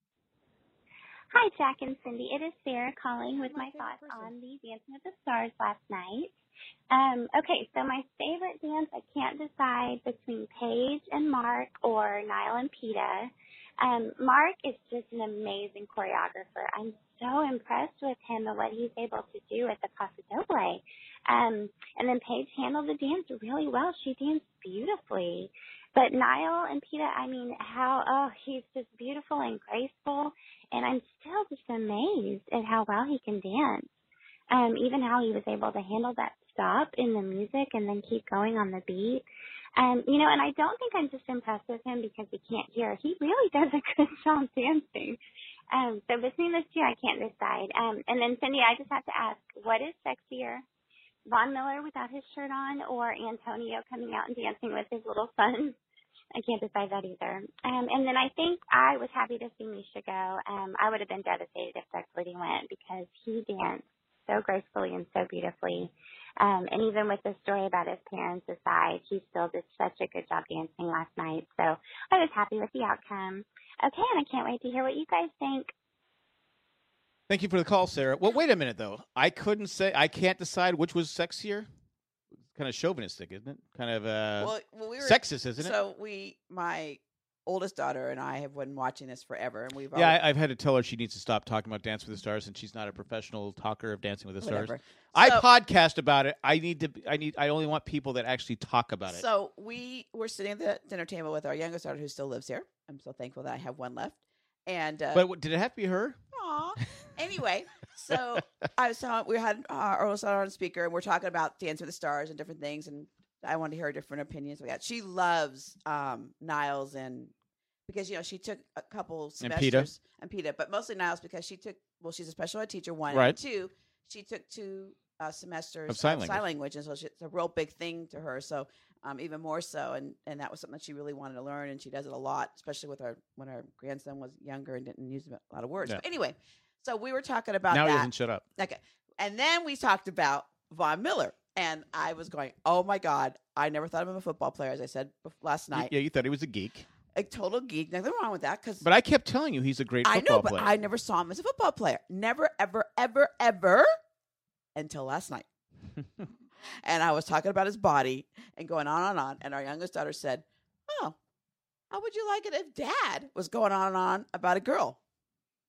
Hi, Jack and Cindy. It is Sarah calling with my thoughts on the Dancing with the Stars last night. Okay, so my favorite dance, I can't decide between Paige and Mark or Niall and Peta. Mark is just an amazing choreographer. I'm so impressed with him and what he's able to do at the Paso Doble. And then Paige handled the dance really well. She danced beautifully. But Niall and Peta, he's just beautiful and graceful. And I'm still just amazed at how well he can dance. Even how he was able to handle that stop in the music and then keep going on the beat. And I don't think I'm just impressed with him because he can't hear. He really does a good job dancing. So between those two, I can't decide. And then, Cindy, I just have to ask, what is sexier, Von Miller without his shirt on or Antonio coming out and dancing with his little son? I can't decide that either. And then I think I was happy to see Misha go. I would have been devastated if Doug Flutie went because he danced so gracefully and so beautifully. And even with the story about his parents aside, he still did such a good job dancing last night. So I was happy with the outcome. Okay, and I can't wait to hear what you guys think. Thank you for the call, Sarah. Well, wait a minute, though. I can't decide which was sexier. Kind of chauvinistic, isn't it? Kind of sexist, isn't it? So my oldest daughter and I have been watching this forever, and we've I've had to tell her she needs to stop talking about Dancing with the Stars, and she's not a professional talker of Dancing with the Stars. I podcast about it. I only want people that actually talk about it. So we were sitting at the dinner table with our youngest daughter, who still lives here. I'm so thankful that I have one left. And but did it have to be her? Aw. Anyway, so we had our oldest daughter on speaker, and we're talking about Dancing with the Stars and different things, and I wanted to hear different opinions. She loves Niles, and because she took a couple semesters and Peta, but mostly Niles because she's a special ed teacher, one, right. And two, she took 2 semesters of sign language, and so it's a real big thing to her. So even more so, and that was something that she really wanted to learn, and she does it a lot, especially with when our grandson was younger and didn't use a lot of words. Yeah. But anyway, so we were talking about now that. He doesn't shut up. Okay, and then we talked about Von Miller. And I was going, oh, my God, I never thought of him a football player, as I said last night. Yeah, you thought he was a geek. A total geek. Nothing wrong with that. But I kept telling you he's a great football player. I never saw him as a football player. Never, ever, ever, ever until last night. And I was talking about his body and going on and on. And our youngest daughter said, oh, how would you like it if Dad was going on and on about a girl?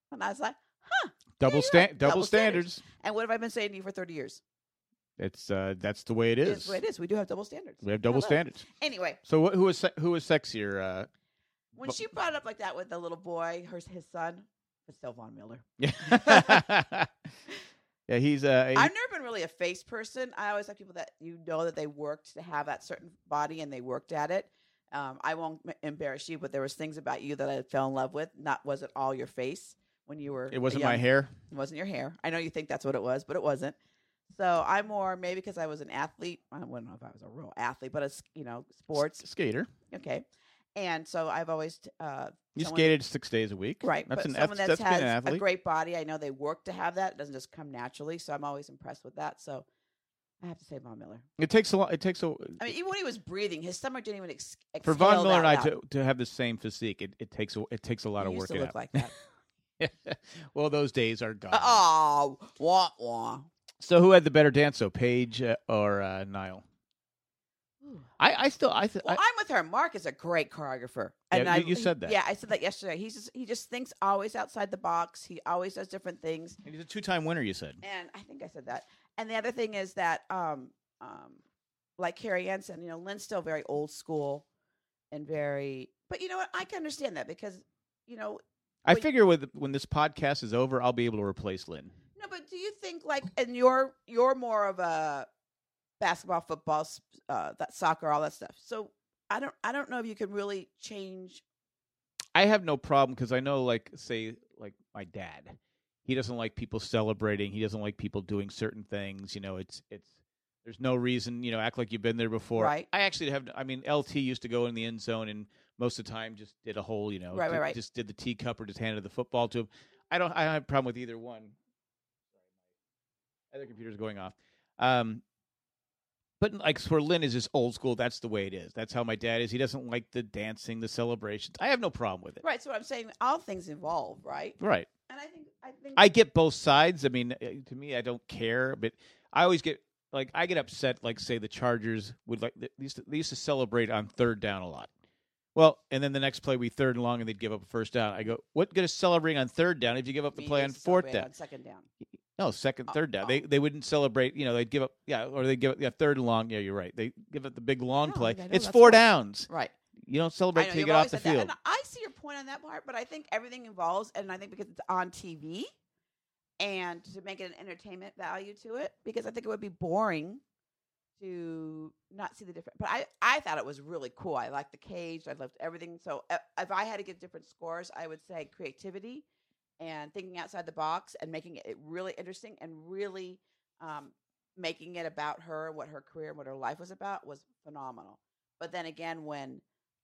And I was like, double standards. And what have I been saying to you for 30 years? It's that's the way it is. It's the way it is. We do have double standards. We have double standards. Anyway. So who was sexier? When she brought it up like that with the little boy, his son, it's still Von Miller. Yeah. Yeah, he's. I've never been really a face person. I always have people that that they worked to have that certain body and they worked at it. I won't embarrass you, but there was things about you that I fell in love with. Wasn't all your face when you were. It wasn't my hair. It wasn't your hair. I know you think that's what it was, but it wasn't. So I'm more maybe because I was an athlete. I don't know if I was a real athlete, but sports skater. Okay, and so I've always. You skated 6 days a week, right? That's someone that has an athlete. A great body. I know they work to have that. It doesn't just come naturally. So I'm always impressed with that. So I have to say Von Miller. It takes a lot. I mean, even when he was breathing, his stomach didn't even exhale. For Von Miller and I to have the same physique, it takes a lot of work. You used to look like that. Well, those days are gone. Oh, wah wah. So who had the better dance? So Paige or Niall? I'm with her. Mark is a great choreographer. And yeah, you said that. Yeah, I said that yesterday. He just thinks always outside the box. He always does different things. And he's a 2-time winner, you said. And I think I said that. And the other thing is that, like Carrie Ann said, Lynn's still very old school and very. But you know what? I can understand that because, I figure when this podcast is over, I'll be able to replace Lynn. No, but do you think and you're more of a basketball, football, that soccer, all that stuff. So I don't know if you can really change. I have no problem because I know, say my dad, he doesn't like people celebrating. He doesn't like people doing certain things. It's there's no reason. Act like you've been there before. Right. I actually have. I mean, LT used to go in the end zone and most of the time just did a whole. Right. Just did the teacup or just handed the football to him. I don't have a problem with either one. Other computers going off. But for Lynn is just old school. That's the way it is. That's how my dad is. He doesn't like the dancing, the celebrations. I have no problem with it. Right. So what I'm saying, all things involve, right? Right. And I think I get both sides. I mean, to me, I don't care, but I always get I get upset. Say the Chargers would they used to celebrate on third down a lot. Well, and then the next play we third and long, and they'd give up a first down. I go, what good is celebrating on third down if you give up the play on fourth down? On second down. No, third down. They wouldn't celebrate. They'd give up. Yeah, or they give up third and long. Yeah, you're right. They give up the big long play. It's 4 downs. Right. You don't celebrate till you get off the field. And I see your point on that part, but I think everything involves, and I think because it's on TV, and to make it an entertainment value to it, because I think it would be boring to not see the different. But I thought it was really cool. I liked the cage. I loved everything. So if I had to give different scores, I would say creativity and thinking outside the box and making it really interesting and really making it about her, what her career and what her life was about was phenomenal. But then again, when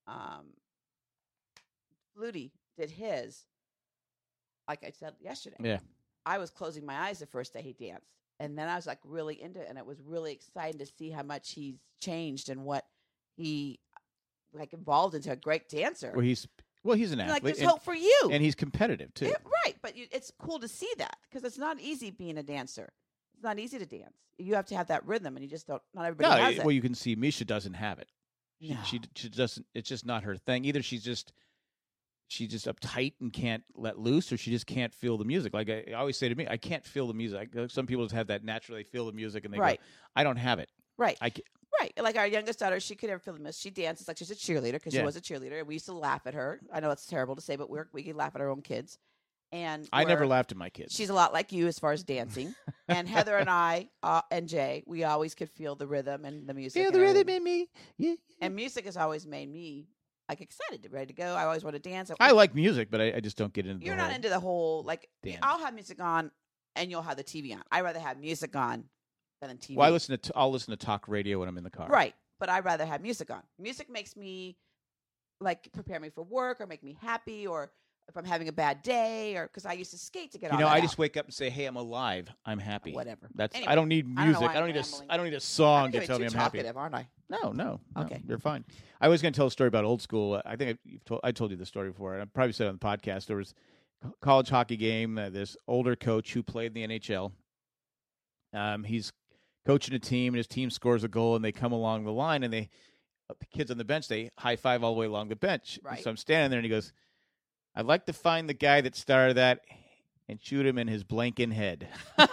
Flutie did his, like I said yesterday, I was closing my eyes the first day he danced. And then I was really into it, and it was really exciting to see how much he's changed and what he evolved into a great dancer. Well, he's an athlete. There's hope for you, and he's competitive too. Right, but it's cool to see that because it's not easy being a dancer. It's not easy to dance. You have to have that rhythm, and you just don't. Not everybody has it. Well, you can see Misha doesn't have it. No. She doesn't. It's just not her thing. Either she's just uptight and can't let loose, or she just can't feel the music. Like I always say to me, I can't feel the music. Some people just have that naturally. They feel the music, and they go, I don't have it. Right. Right. Like our youngest daughter, she could never feel the music. She dances like she's a cheerleader because she was a cheerleader. And we used to laugh at her. I know it's terrible to say, but we could laugh at our own kids. And I never laughed at my kids. She's a lot like you as far as dancing. And Heather and I and Jay, we always could feel the rhythm and the music. Feel the rhythm in me. Yeah. And music has always made me excited, ready to go. I always want to dance. I like music, but I just don't get into. You're not into the whole dance. I'll have music on, and you'll have the TV on. I'd rather have music on than TV. Well, I'll listen to talk radio when I'm in the car. Right, but I'd rather have music on. Music makes me prepare me for work or make me happy, or if I'm having a bad day, or because I used to skate to get all that I out. just wake up and say, "Hey, I'm alive. I'm happy." Whatever. Anyway, I don't need music. I don't need a song to tell me I'm happy. Aren't I? No. Okay, you're fine. I was going to tell a story about old school. I think I told you the story before. I probably said it on the podcast. There was a college hockey game. This older coach who played in the NHL. He's coaching a team, and his team scores a goal, and they come along the line, and the kids on the bench, they high five all the way along the bench. Right. So I'm standing there, and he goes, "I'd like to find the guy that started that. and shoot him in his blanking head.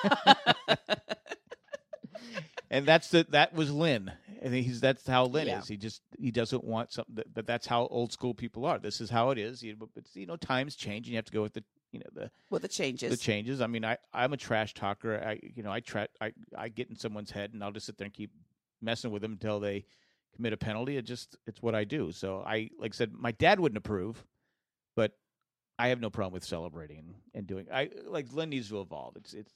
And that was Lynn. And that's how Lynn is. He doesn't want something but that's how old school people are. This is how it is. But times change and you have to go with the changes. The changes. I mean, I'm a trash talker. I get in someone's head and I'll just sit there and keep messing with them until they commit a penalty. It's what I do. So like I said, my dad wouldn't approve, but I have no problem with celebrating and doing. Lynn needs to evolve.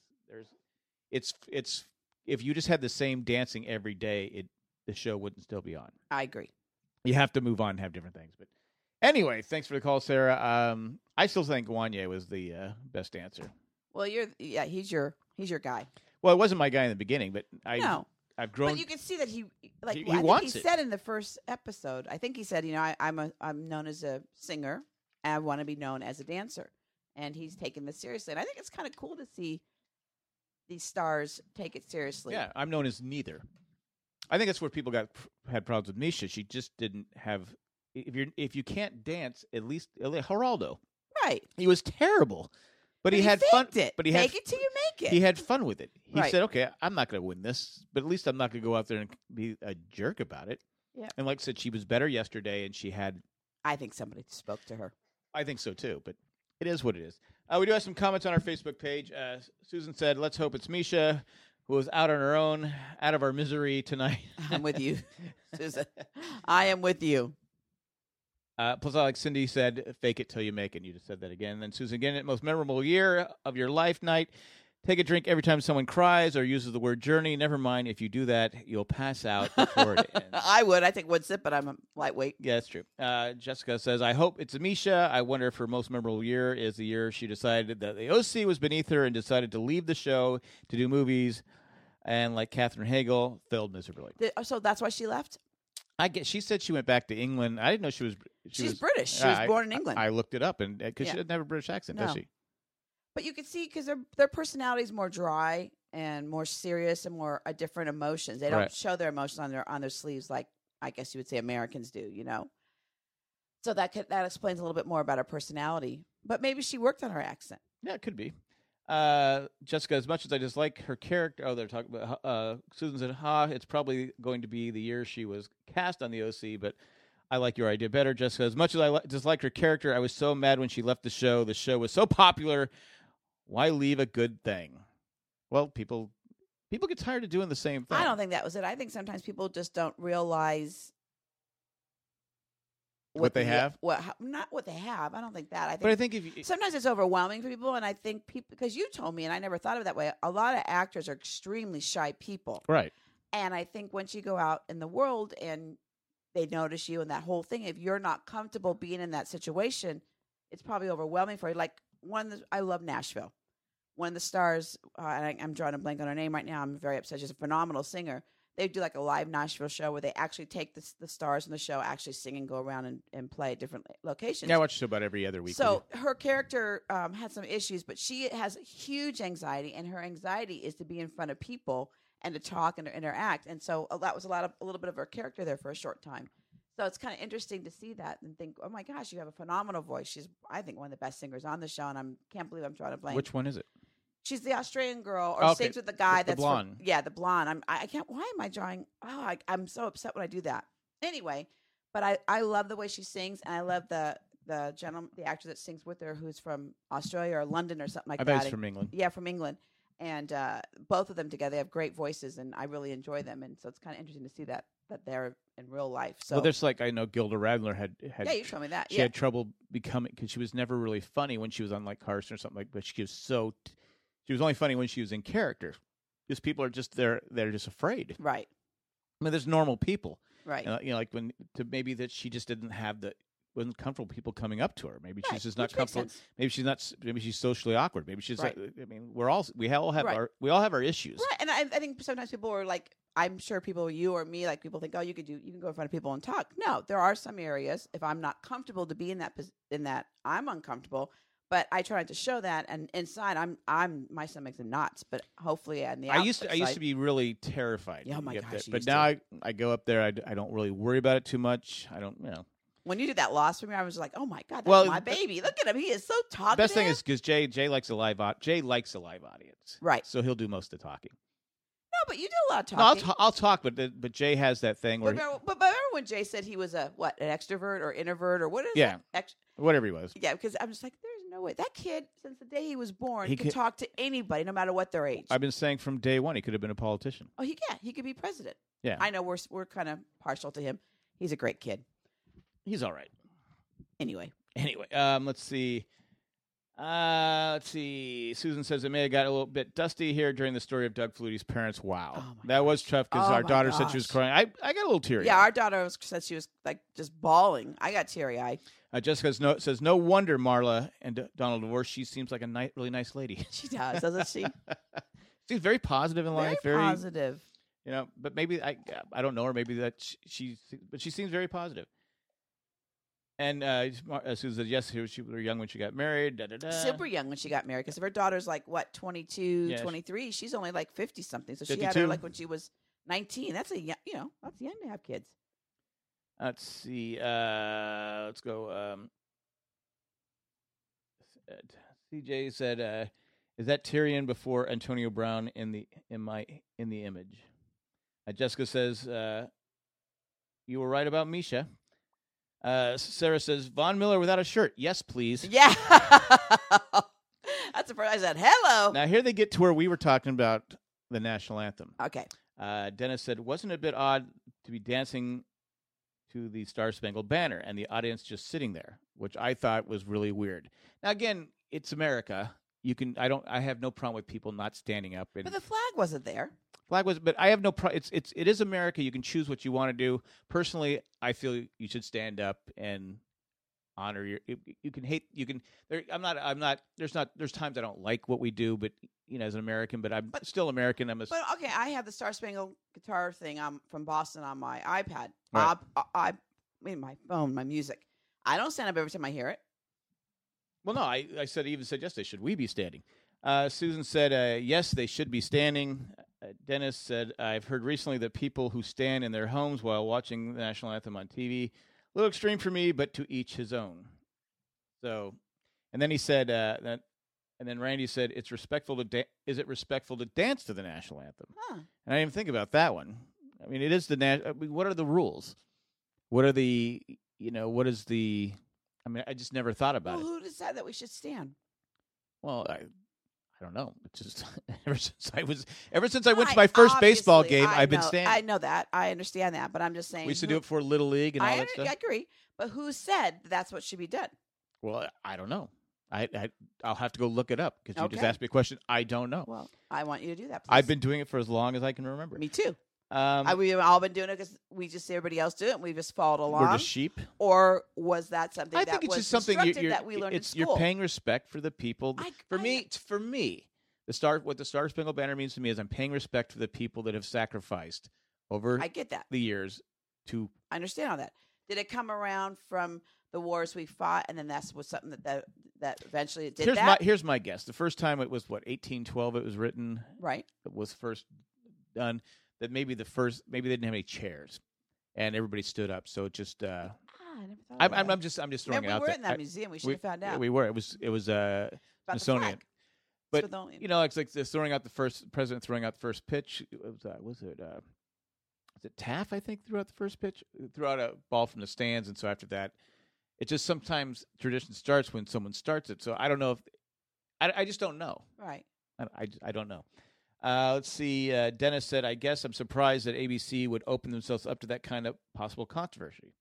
It's if you just had the same dancing every day, the show wouldn't still be on. I agree. You have to move on and have different things. But anyway, thanks for the call, Sarah. I still think Wanya was the best dancer. Well, he's your guy. Well, it wasn't my guy in the beginning, but I've grown. But you can see that he wants it. He said in the first episode, I think he said, I'm known as a singer, and I want to be known as a dancer, and he's taking this seriously. And I think it's kind of cool to see these stars take it seriously. Yeah, I'm known as neither. I think that's where people had problems with Misha. She just didn't have. If you can't dance, at least Geraldo. Right. He was terrible, but he had fun. But he Make it till you make it. He had fun with it. He Right. said, "Okay, I'm not going to win this, but at least I'm not going to go out there and be a jerk about it." Yeah. And like I said, she was better yesterday, and she had. I think somebody spoke to her. I think so too, but it is what it is. We do have some comments on our Facebook page. Susan said, "Let's hope it's Misha, who was out on her own, out of our misery tonight." I'm with you, Susan. I am with you. Plus, like Cindy said, "Fake it till you make it." You just said that again. And then Susan again, most memorable year of your life night. Take a drink every time someone cries or uses the word journey. Never mind, if you do that, you'll pass out before it ends. I would. I take one sip, but I'm a lightweight. Yeah, that's true. Jessica says, "I hope it's Amisha. I wonder if her most memorable year is the year she decided that the OC was beneath her and decided to leave the show to do movies, and like Katherine Hagel, failed miserably." So that's why she left? I guess she said she went back to England. I didn't know she was. She's British. She was born in England. I looked it up, and because she doesn't have a British accent, does she? But you can see because their personality is more dry and more serious and more different emotions. They don't show their emotions on their sleeves like I guess you would say Americans do, So that explains a little bit more about her personality. But maybe she worked on her accent. Yeah, it could be. Jessica, as much as I dislike her character, they're talking about Susan said, it's probably going to be the year she was cast on the OC, but I like your idea better, Jessica. As much as I dislike her character, I was so mad when she left the show. The show was so popular. Why leave a good thing? Well, people get tired of doing the same thing. I don't think that was it. I think sometimes people just don't realize what they have. Not what they have. I don't think that. But I think sometimes it's overwhelming for people, and I think people, because you told me, and I never thought of it that way. A lot of actors are extremely shy people, right? And I think once you go out in the world and they notice you and that whole thing, if you're not comfortable being in that situation, it's probably overwhelming for you. Like I love Nashville. One of the stars, and I'm drawing a blank on her name right now. I'm very upset. She's a phenomenal singer. They do like a live Nashville show where they actually take the stars in the show, actually sing and go around and play at different locations. Yeah, I watch the show about every other week. So her character had some issues, but she has huge anxiety, and her anxiety is to be in front of people and to talk and to interact. And so that was a little bit of her character there for a short time. So it's kind of interesting to see that and think, oh my gosh, you have a phenomenal voice. She's, I think, one of the best singers on the show, and I can't believe I'm drawing a blank. Which one is it? She's the Australian girl, or sings with the guy that's blonde. The blonde. I can't. Why am I drawing? I'm so upset when I do that. Anyway, but I love the way she sings, and I love the actor that sings with her, who's from Australia or London or something like that. I bet he's from England. Yeah, from England. And both of them together, they have great voices, and I really enjoy them. And so it's kind of interesting to see that they're in real life. So, well, there's I know Gilda Radler had yeah, you told me that. She had trouble becoming, because she was never really funny when she was on like Carson or something like. But she was only funny when she was in character. Because people are just they're just afraid. Right. I mean, there's normal people. Right. Like maybe that she just didn't have wasn't comfortable people coming up to her. Maybe she's just not Which makes comfortable. sense. Maybe she's socially awkward. Maybe she's. Right. I mean, we all have our issues. Right. And I think sometimes people are like, I'm sure people, you or me, like people think, oh, you can go in front of people and talk. No, there are some areas. If I'm not comfortable to be in that, I'm uncomfortable. But I try not to show that, and inside, my stomach's in knots. But hopefully, on the outside, I used to be really terrified. Oh my gosh! But now I go up there. I don't really worry about it too much. I don't, When you did that loss for me, I was like, "Oh my God, that's my baby! Look at him; he is so talkative." Best thing is because Jay likes a live audience, right? So he'll do most of the talking. No, but you do a lot of talking. No, I'll talk, but Jay has that thing where. But remember when Jay said he was an extrovert or introvert or what is that? Whatever he was. Yeah, because I'm just like, there's no way that kid since the day he was born he can talk to anybody, no matter what their age. I've been saying from day one he could have been a politician. Oh, he could be president. Yeah, I know we're kind of partial to him. He's a great kid. He's all right. Anyway, let's see. Susan says it may have got a little bit dusty here during the story of Doug Flutie's parents. Wow, that was tough because our daughter said she was crying. I got a little teary. Yeah, our daughter said she was like just bawling. I got teary eyed. Jessica says no wonder Marla and Donald divorced. She seems like a really nice lady. She does, doesn't she? She's very positive in life. Very positive. But maybe I don't know her. Maybe that but she seems very positive. And Susan said, yes, she was young when she got married. Super young when she got married. Because if her daughter's like, 22, 23, she's only like 50-something. So 52. She had her like when she was 19. That's young to have kids. Let's see. Let's go. CJ said, is that Tyrion before Antonio Brown in the image? Jessica says, you were right about Misha. Sarah says, Von Miller without a shirt. Yes, please. Yeah. That's the first I said, hello. Now, here they get to where we were talking about the national anthem. Okay. Dennis said, wasn't it a bit odd to be dancing to the Star-Spangled Banner and the audience just sitting there, which I thought was really weird. Now, again, it's America. I have no problem with people not standing up. But the flag wasn't there. But I have no problem. It is America. You can choose what you want to do. Personally, I feel you should stand up and honor your. You can hate. You can. I'm not. There's times I don't like what we do, but as an American, but I'm still American. But okay, I have the Star Spangled Guitar thing. I'm from Boston on my iPad. Right. My phone, my music. I don't stand up every time I hear it. Well, no, I even said yesterday, should we be standing? Susan said, yes, they should be standing. Dennis said, I've heard recently that people who stand in their homes while watching the national anthem on TV, a little extreme for me, but to each his own. So, and then he said, and then Randy said, is it respectful to dance to the national anthem? Huh. And I didn't even think about that one. I mean, it is what are the rules? What is the, I just never thought about it. Who decided that we should stand? Well, I don't know. It's just ever since I went to my first baseball game, I've been standing. I know that. I understand that, but I'm just saying. We used to do it for Little League and all that stuff. I agree, but who said that's what should be done? Well, I don't know. I'll have to go look it up because you just asked me a question. I don't know. Well, I want you to do that, please. I've been doing it for as long as I can remember. Me too. We've all been doing it because we just see everybody else do it, and we just followed along. We're just sheep. Or was that something I think it's just something that we learned in school? You're paying respect for the people. For me, the Star Spangled Banner means to me is I'm paying respect for the people that have sacrificed over the years. I understand all that. Did it come around from the wars we fought, and then was something that eventually it did Here's my guess. The first time it was, 1812 it was written? Right. It was first done. That maybe they didn't have any chairs, and everybody stood up. So it just. I'm just throwing it out there. We were in that museum. We should have found out. We were. It was Smithsonian. But it's like the president throwing out the first pitch. Was it Taft? I think threw out the first pitch. Threw out a ball from the stands, and so after that, it just sometimes tradition starts when someone starts it. So I don't know if I just don't know. Right. I don't know. Let's see. Dennis said, I guess I'm surprised that ABC would open themselves up to that kind of possible controversy.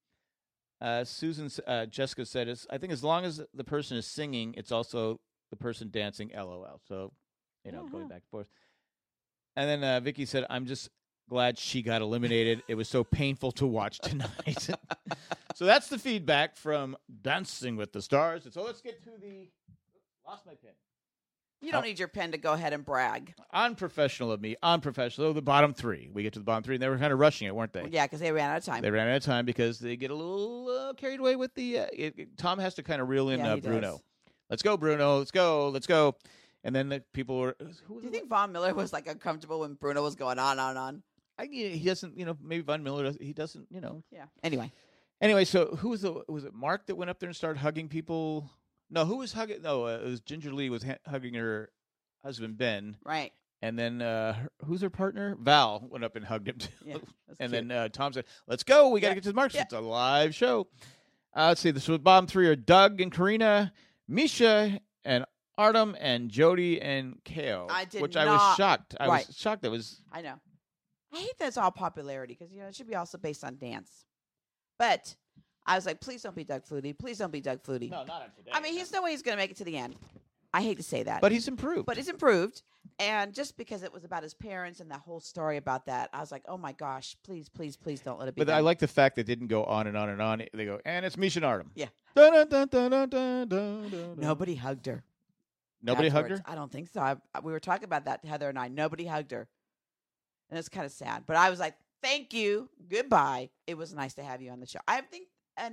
Jessica said, I think as long as the person is singing, it's also the person dancing, LOL. So, going back and forth. And then Vicky said, I'm just glad she got eliminated. It was so painful to watch tonight. So that's the feedback from Dancing with the Stars. So let's get to lost my pen. You don't need your pen to go ahead and brag. Unprofessional of me. Unprofessional. The bottom three. We get to the bottom three, and they were kind of rushing it, weren't they? Yeah, because they ran out of time. They ran out of time because they get a little carried away with the Tom has to kind of reel in Bruno. Does. Let's go, Bruno. Let's go. And then the people were... Do you think Von Miller was uncomfortable when Bruno was going on? He doesn't, maybe Von Miller, he doesn't, Yeah. Anyway. Anyway, so who was it Mark that went up there and started hugging people? No, who was hugging? No, it was Ginger Lee was hugging her husband Ben. Right. And then who's her partner? Val went up and hugged him too. Yeah, and cute. then Tom said, "Let's go. We got to get to the market. It's a live show." Let's see. The bottom three are Doug and Karina, Misha and Artem, and Jody and Kao. I was shocked. I Right. was shocked. I know. I hate that it's all popularity because it should be also based on dance. But I was like, please don't be Doug Flutie. Please don't be Doug Flutie. No, not on today. I mean, he's no way he's going to make it to the end. I hate to say that. But he's improved. But he's improved. And just because it was about his parents and that whole story about that, I was like, oh my gosh, please, please, please don't let it be. But done. I like the fact that it didn't go on and on and on. They go, and it's Misha and Artem. Yeah. Dun, dun, dun, dun, dun, dun, dun. Nobody hugged her. Nobody hugged afterwards. her? I don't think so. We were talking about that, Heather and I. Nobody hugged her. And it's kind of sad. But I was like, thank you. Goodbye. It was nice to have you on the show. I think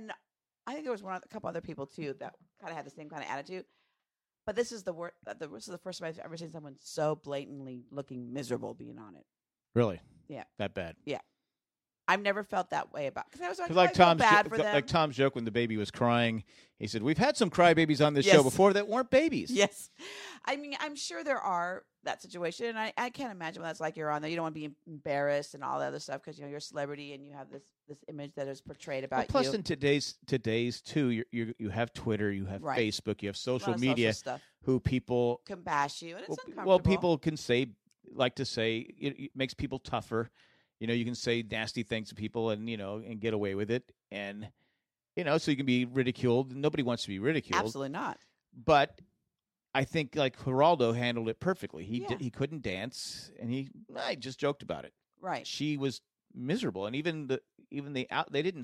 there was a couple other people too that kind of had the same kind of attitude. But this is the worst. This is the first time I've ever seen someone so blatantly looking miserable being on it. Really? Yeah. That bad? Yeah. I've never felt that way about. Because I was like, like I feel bad for like them. Tom's joke when the baby was crying. He said, "We've had some crybabies on this Yes. show before that weren't babies." Yes. I mean, I'm sure there are that situation. And I can't imagine what that's like. You're on there. You don't want to be embarrassed and all that other stuff because you're a celebrity and you have this image that is portrayed about Plus, you. in today's too, you have Twitter, you have Right. Facebook, you have A lot social of media stuff who people can bash you, and it's uncomfortable. well people can like to say it makes people tougher. You can say nasty things to people and get away with it. And, so you can be ridiculed. Nobody wants to be ridiculed. Absolutely not. But I think like Geraldo handled it perfectly. Yeah. He couldn't dance, and I just joked about it. Right. She was miserable, and they didn't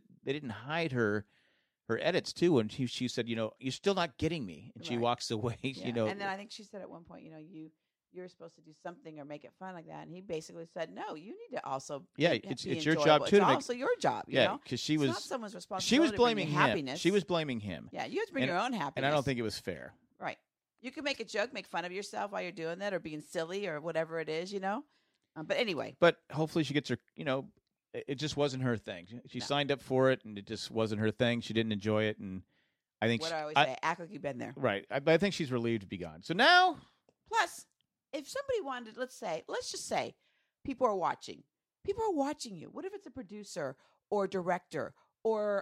hide her edits too. And she said, "You're still not getting me," and she Right. walks away. Yeah. And then I think she said at one point, you're supposed to do something or make it fun like that. And he basically said, no, you need to also be it's your enjoyable. job too. It's also your job, you know? because she It's was not someone's responsibility. she was to bring blaming you him. happiness. She was blaming him. Yeah, you have to bring your own happiness. And I don't think it was fair. Right. You can make a joke, make fun of yourself while you're doing that, or being silly, or whatever it is, But anyway, But hopefully she gets her. It just wasn't her thing. She signed up for it, and it just wasn't her thing. She didn't enjoy it, and I think what I always say, act like you've been there. Right. But I think she's relieved to be gone. So now, Plus, if somebody wanted, let's just say, people are watching. People are watching you. What if it's a producer or director or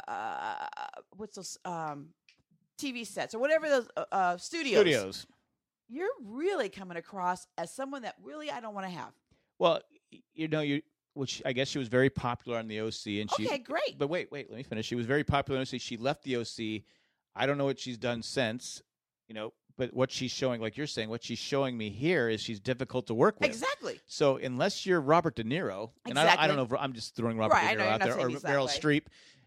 what's those TV sets or whatever those studios? You're really coming across as someone that really I don't want to have. Well, which I guess she was very popular on the OC, and Okay, great. But wait, let me finish. She was very popular on the OC. She left the OC. I don't know what she's done since. But what she's showing, like you're saying, what she's showing me here is she's difficult to work with. Exactly. So unless you're Robert De Niro, and I don't know if I'm just throwing Robert De Niro out there, or Meryl Streep,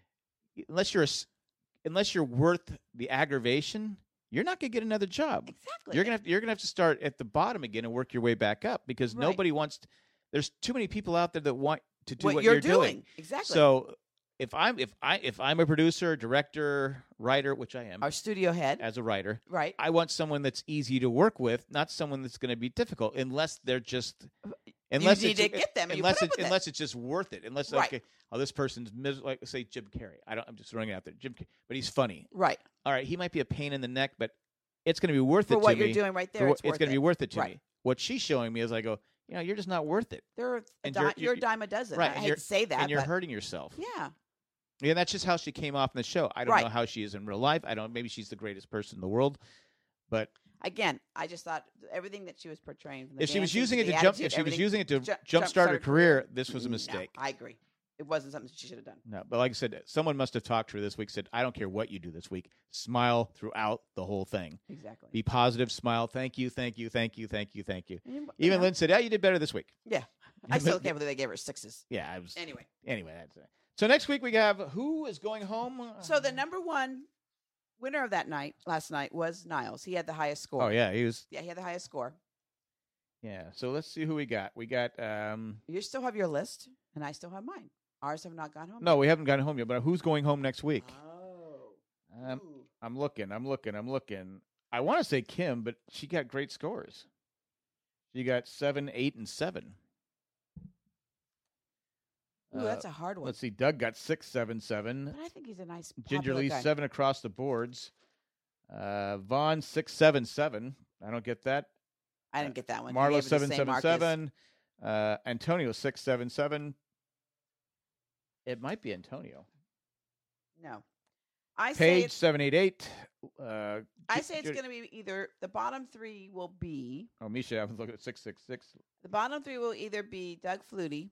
unless you're worth the aggravation, you're not going to get another job. Exactly. You're gonna have to start at the bottom again and work your way back up because nobody wants. There's too many people out there that want to do what you're doing. Exactly. So if I'm a producer, director, writer, which I am, our studio head as a writer, right? I want someone that's easy to work with, not someone that's going to be difficult, unless they're just. Unless you need to get them. Unless it's just worth it. Unless okay, this person's like say Jim Carrey. I'm just throwing it out there, Jim, but he's funny, right? All right, he might be a pain in the neck, but it's going to be worth it for to me. what you're doing right there. It's going to be worth it to me. What she's showing me is I go, you're just not worth it. You're a dime a dozen. Right? I hate to say that, and you're hurting yourself. Yeah. Yeah, that's just how she came off in the show. I don't know how she is in real life. Maybe she's the greatest person in the world, but again, I just thought everything that she was portraying. From the if she was using it to jumpstart her career, this was a mistake. No, I agree. It wasn't something she should have done. No, but like I said, someone must have talked to her this week. Said, "I don't care what you do this week. Smile throughout the whole thing. Exactly. Be positive. Smile. Thank you. Thank you. Thank you. Thank you. Thank you." Even Lynn said, "Yeah, you did better this week." Yeah, I still can't believe they gave her 6s. Yeah, I was. Anyway, that's it. So next week we have who is going home. So the number one winner of last night was Niles. He had the highest score. Oh yeah, he was. Yeah, he had the highest score. Yeah. So let's see who we got. We got. You still have your list, and I still have mine. Ours have not gone home. No, we haven't gone home yet. But who's going home next week? Oh. I'm looking. I want to say Kim, but she got great scores. She got 7, 8, and 7. Ooh, that's a hard one. Let's see. Doug got 677. But I think he's a nice Ginger Lee guy. 7 across the boards. Vaughn 677. I don't get that. I didn't get that one. Marlo 777. Antonio 677. It might be Antonio. No. I Page 788. I say it's going to be either the bottom three will be. Oh, Misha, I was looking at 666. The bottom three will either be Doug Flutie.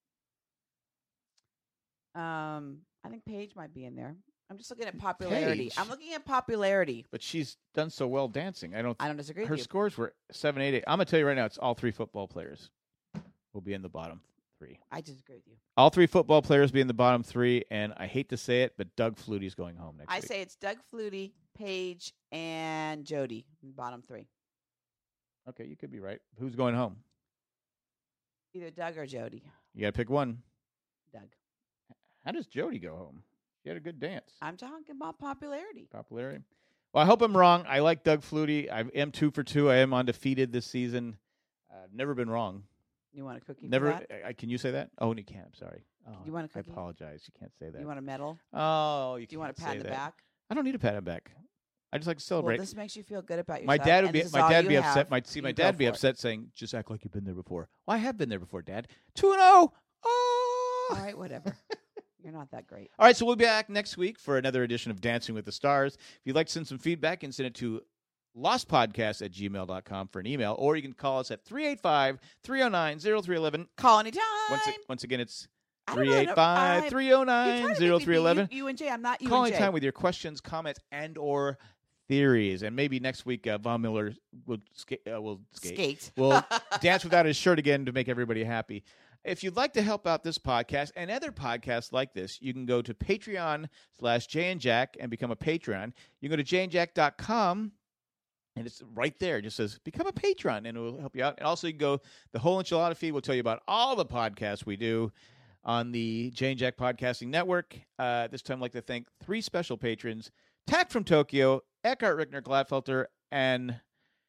I think Paige might be in there. I'm just looking at popularity. Paige. I'm looking at popularity. But she's done so well dancing. I don't disagree her with you. scores were 788. I'm going to tell you right now, it's all three football players will be in the bottom three. I disagree with you. All three football players be in the bottom three, and I hate to say it, but Doug Flutie's going home next week. I say it's Doug Flutie, Paige, and Jody in the bottom three. Okay, you could be right. Who's going home? Either Doug or Jody. You got to pick one. Doug. How does Jody go home? She had a good dance. I'm talking about popularity. Popularity. Well, I hope I'm wrong. I like Doug Flutie. I am 2 for 2. I am undefeated this season. I've never been wrong. You want a cookie? Never. For that? Can you say that? Oh, you can't. I'm sorry. Oh, You want a cookie? I apologize. You can't say that. You want a medal? Oh, Do you want a pat say in the that. back? I don't need a pat on the back. I just like to celebrate. Well, this makes you feel good about yourself. My dad would and be. this is My all dad you would be upset. have. My You dad would be go for it. upset, saying, "Just act like you've been there before." Well, I have been there before, Dad. 2-0. Oh. All right, whatever. You're not that great. All right, so we'll be back next week for another edition of Dancing with the Stars. If you'd like to send some feedback, you can send it to lostpodcast@gmail.com for an email, or you can call us at 385-309-0311. Call anytime. Once again, it's I don't know, 385-309-0311. You and Jay. I'm not you Call and Jay. anytime with your questions, comments, and or theories. And maybe next week, Von Miller will skate. Will dance without his shirt again to make everybody happy. If you'd like to help out this podcast and other podcasts like this, you can go to Patreon/JayandJack and become a Patreon. You can go to jayandjack.com, and it's right there. It just says, become a patron, and it will help you out. And also, you can go, the whole enchilada feed will tell you about all the podcasts we do on the Jay and Jack Podcasting Network. This time, I'd like to thank 3 special patrons, Tack from Tokyo, Eckhart Rickner Gladfelter, and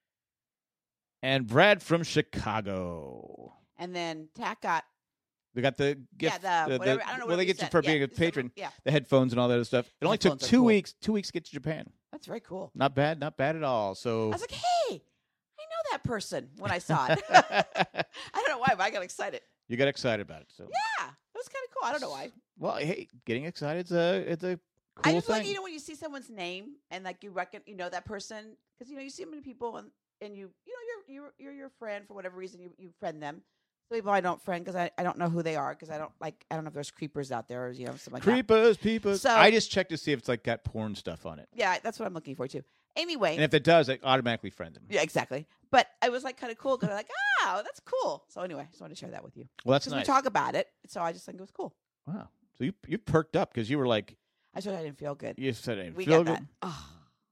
Brad from Chicago. And then Tack got. They got the gift. Yeah, whatever. I don't know what they you get you said. for being a December, patron. Yeah. The headphones and all that other stuff. It only took Headphones are 2 cool. weeks. 2 weeks to get to Japan. That's very cool. Not bad at all. So I was like, hey, I know that person when I saw it. I don't know why, but I got excited. You got excited about it. So Yeah, it was kind of cool. I don't know why. well, hey, getting excited it's a I cool just thing. like when you see someone's name and like you that person because you see many people and you're your friend for whatever reason you friend them. So people I don't friend because I don't know who they are because I don't know if there's creepers out there or something like that. Creepers, peepers. So- I just checked to see if it's like got porn stuff on it, Yeah, that's what I'm looking for too. Anyway, and if it does, I automatically friend them. yeah, exactly. But I was like kind of cool because I'm like, that's cool. So anyway, I just wanted to share that with you Well, that's because nice. we talk about it. So I just think it was cool. Wow. So you perked up because you were like, I told you I didn't feel good. you said it We feel got good. that. Oh,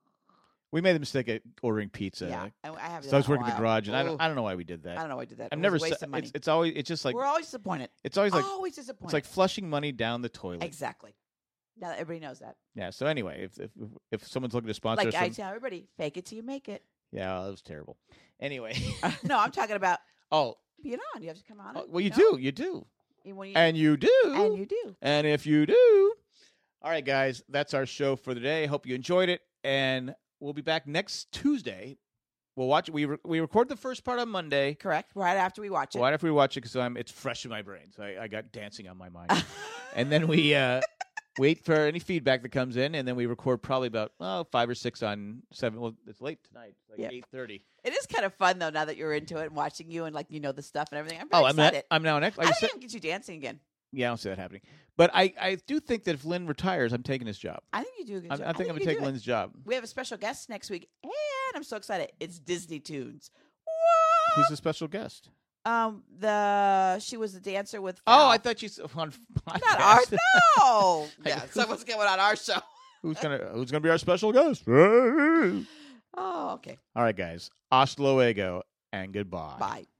We made the mistake of ordering pizza. yeah, I have. So I was working in the garage, and I don't know why we did that. I don't know why I did that. I've It never was a waste said of money. it's just like We're always disappointed. it's always like Always disappointed. it's like flushing money down the toilet. Exactly. Now that everybody knows that. Yeah. So anyway, if someone's looking to sponsor, Like I tell everybody, fake it till you make it. yeah, that was terrible. Anyway, No, I'm talking about oh, being on. You have to come on. well, you No? do, you do, When you, and you do, and you do. and if you do, all right, guys, that's our show for the day. Hope you enjoyed it, and we'll be back next Tuesday. We'll watch it. We record the first part on Monday. Correct. Right after we watch it. Right after we watch it, because it's fresh in my brain. So I got dancing on my mind. And then we wait for any feedback that comes in, and then we record probably about 5 or 6 on 7. Well, it's late tonight. It's like 8:30. It is kind of fun though now that you're into it and watching you and like the stuff and everything. I'm very excited. I'm now next. I didn't even get you dancing again. Yeah, I don't see that happening. But I do think that if Lynn retires, I'm taking his job. I think you do a good job. I think I'm going to take Lynn's job. We have a special guest next week, and I'm so excited. It's Disney Tunes. Who's the special guest? She was the dancer with. Oh, I thought she's on podcast. Not ours. No. Yeah, someone's coming on our show. Who's gonna be our special guest? Oh, okay. All right, guys. Hasta luego and goodbye. Bye.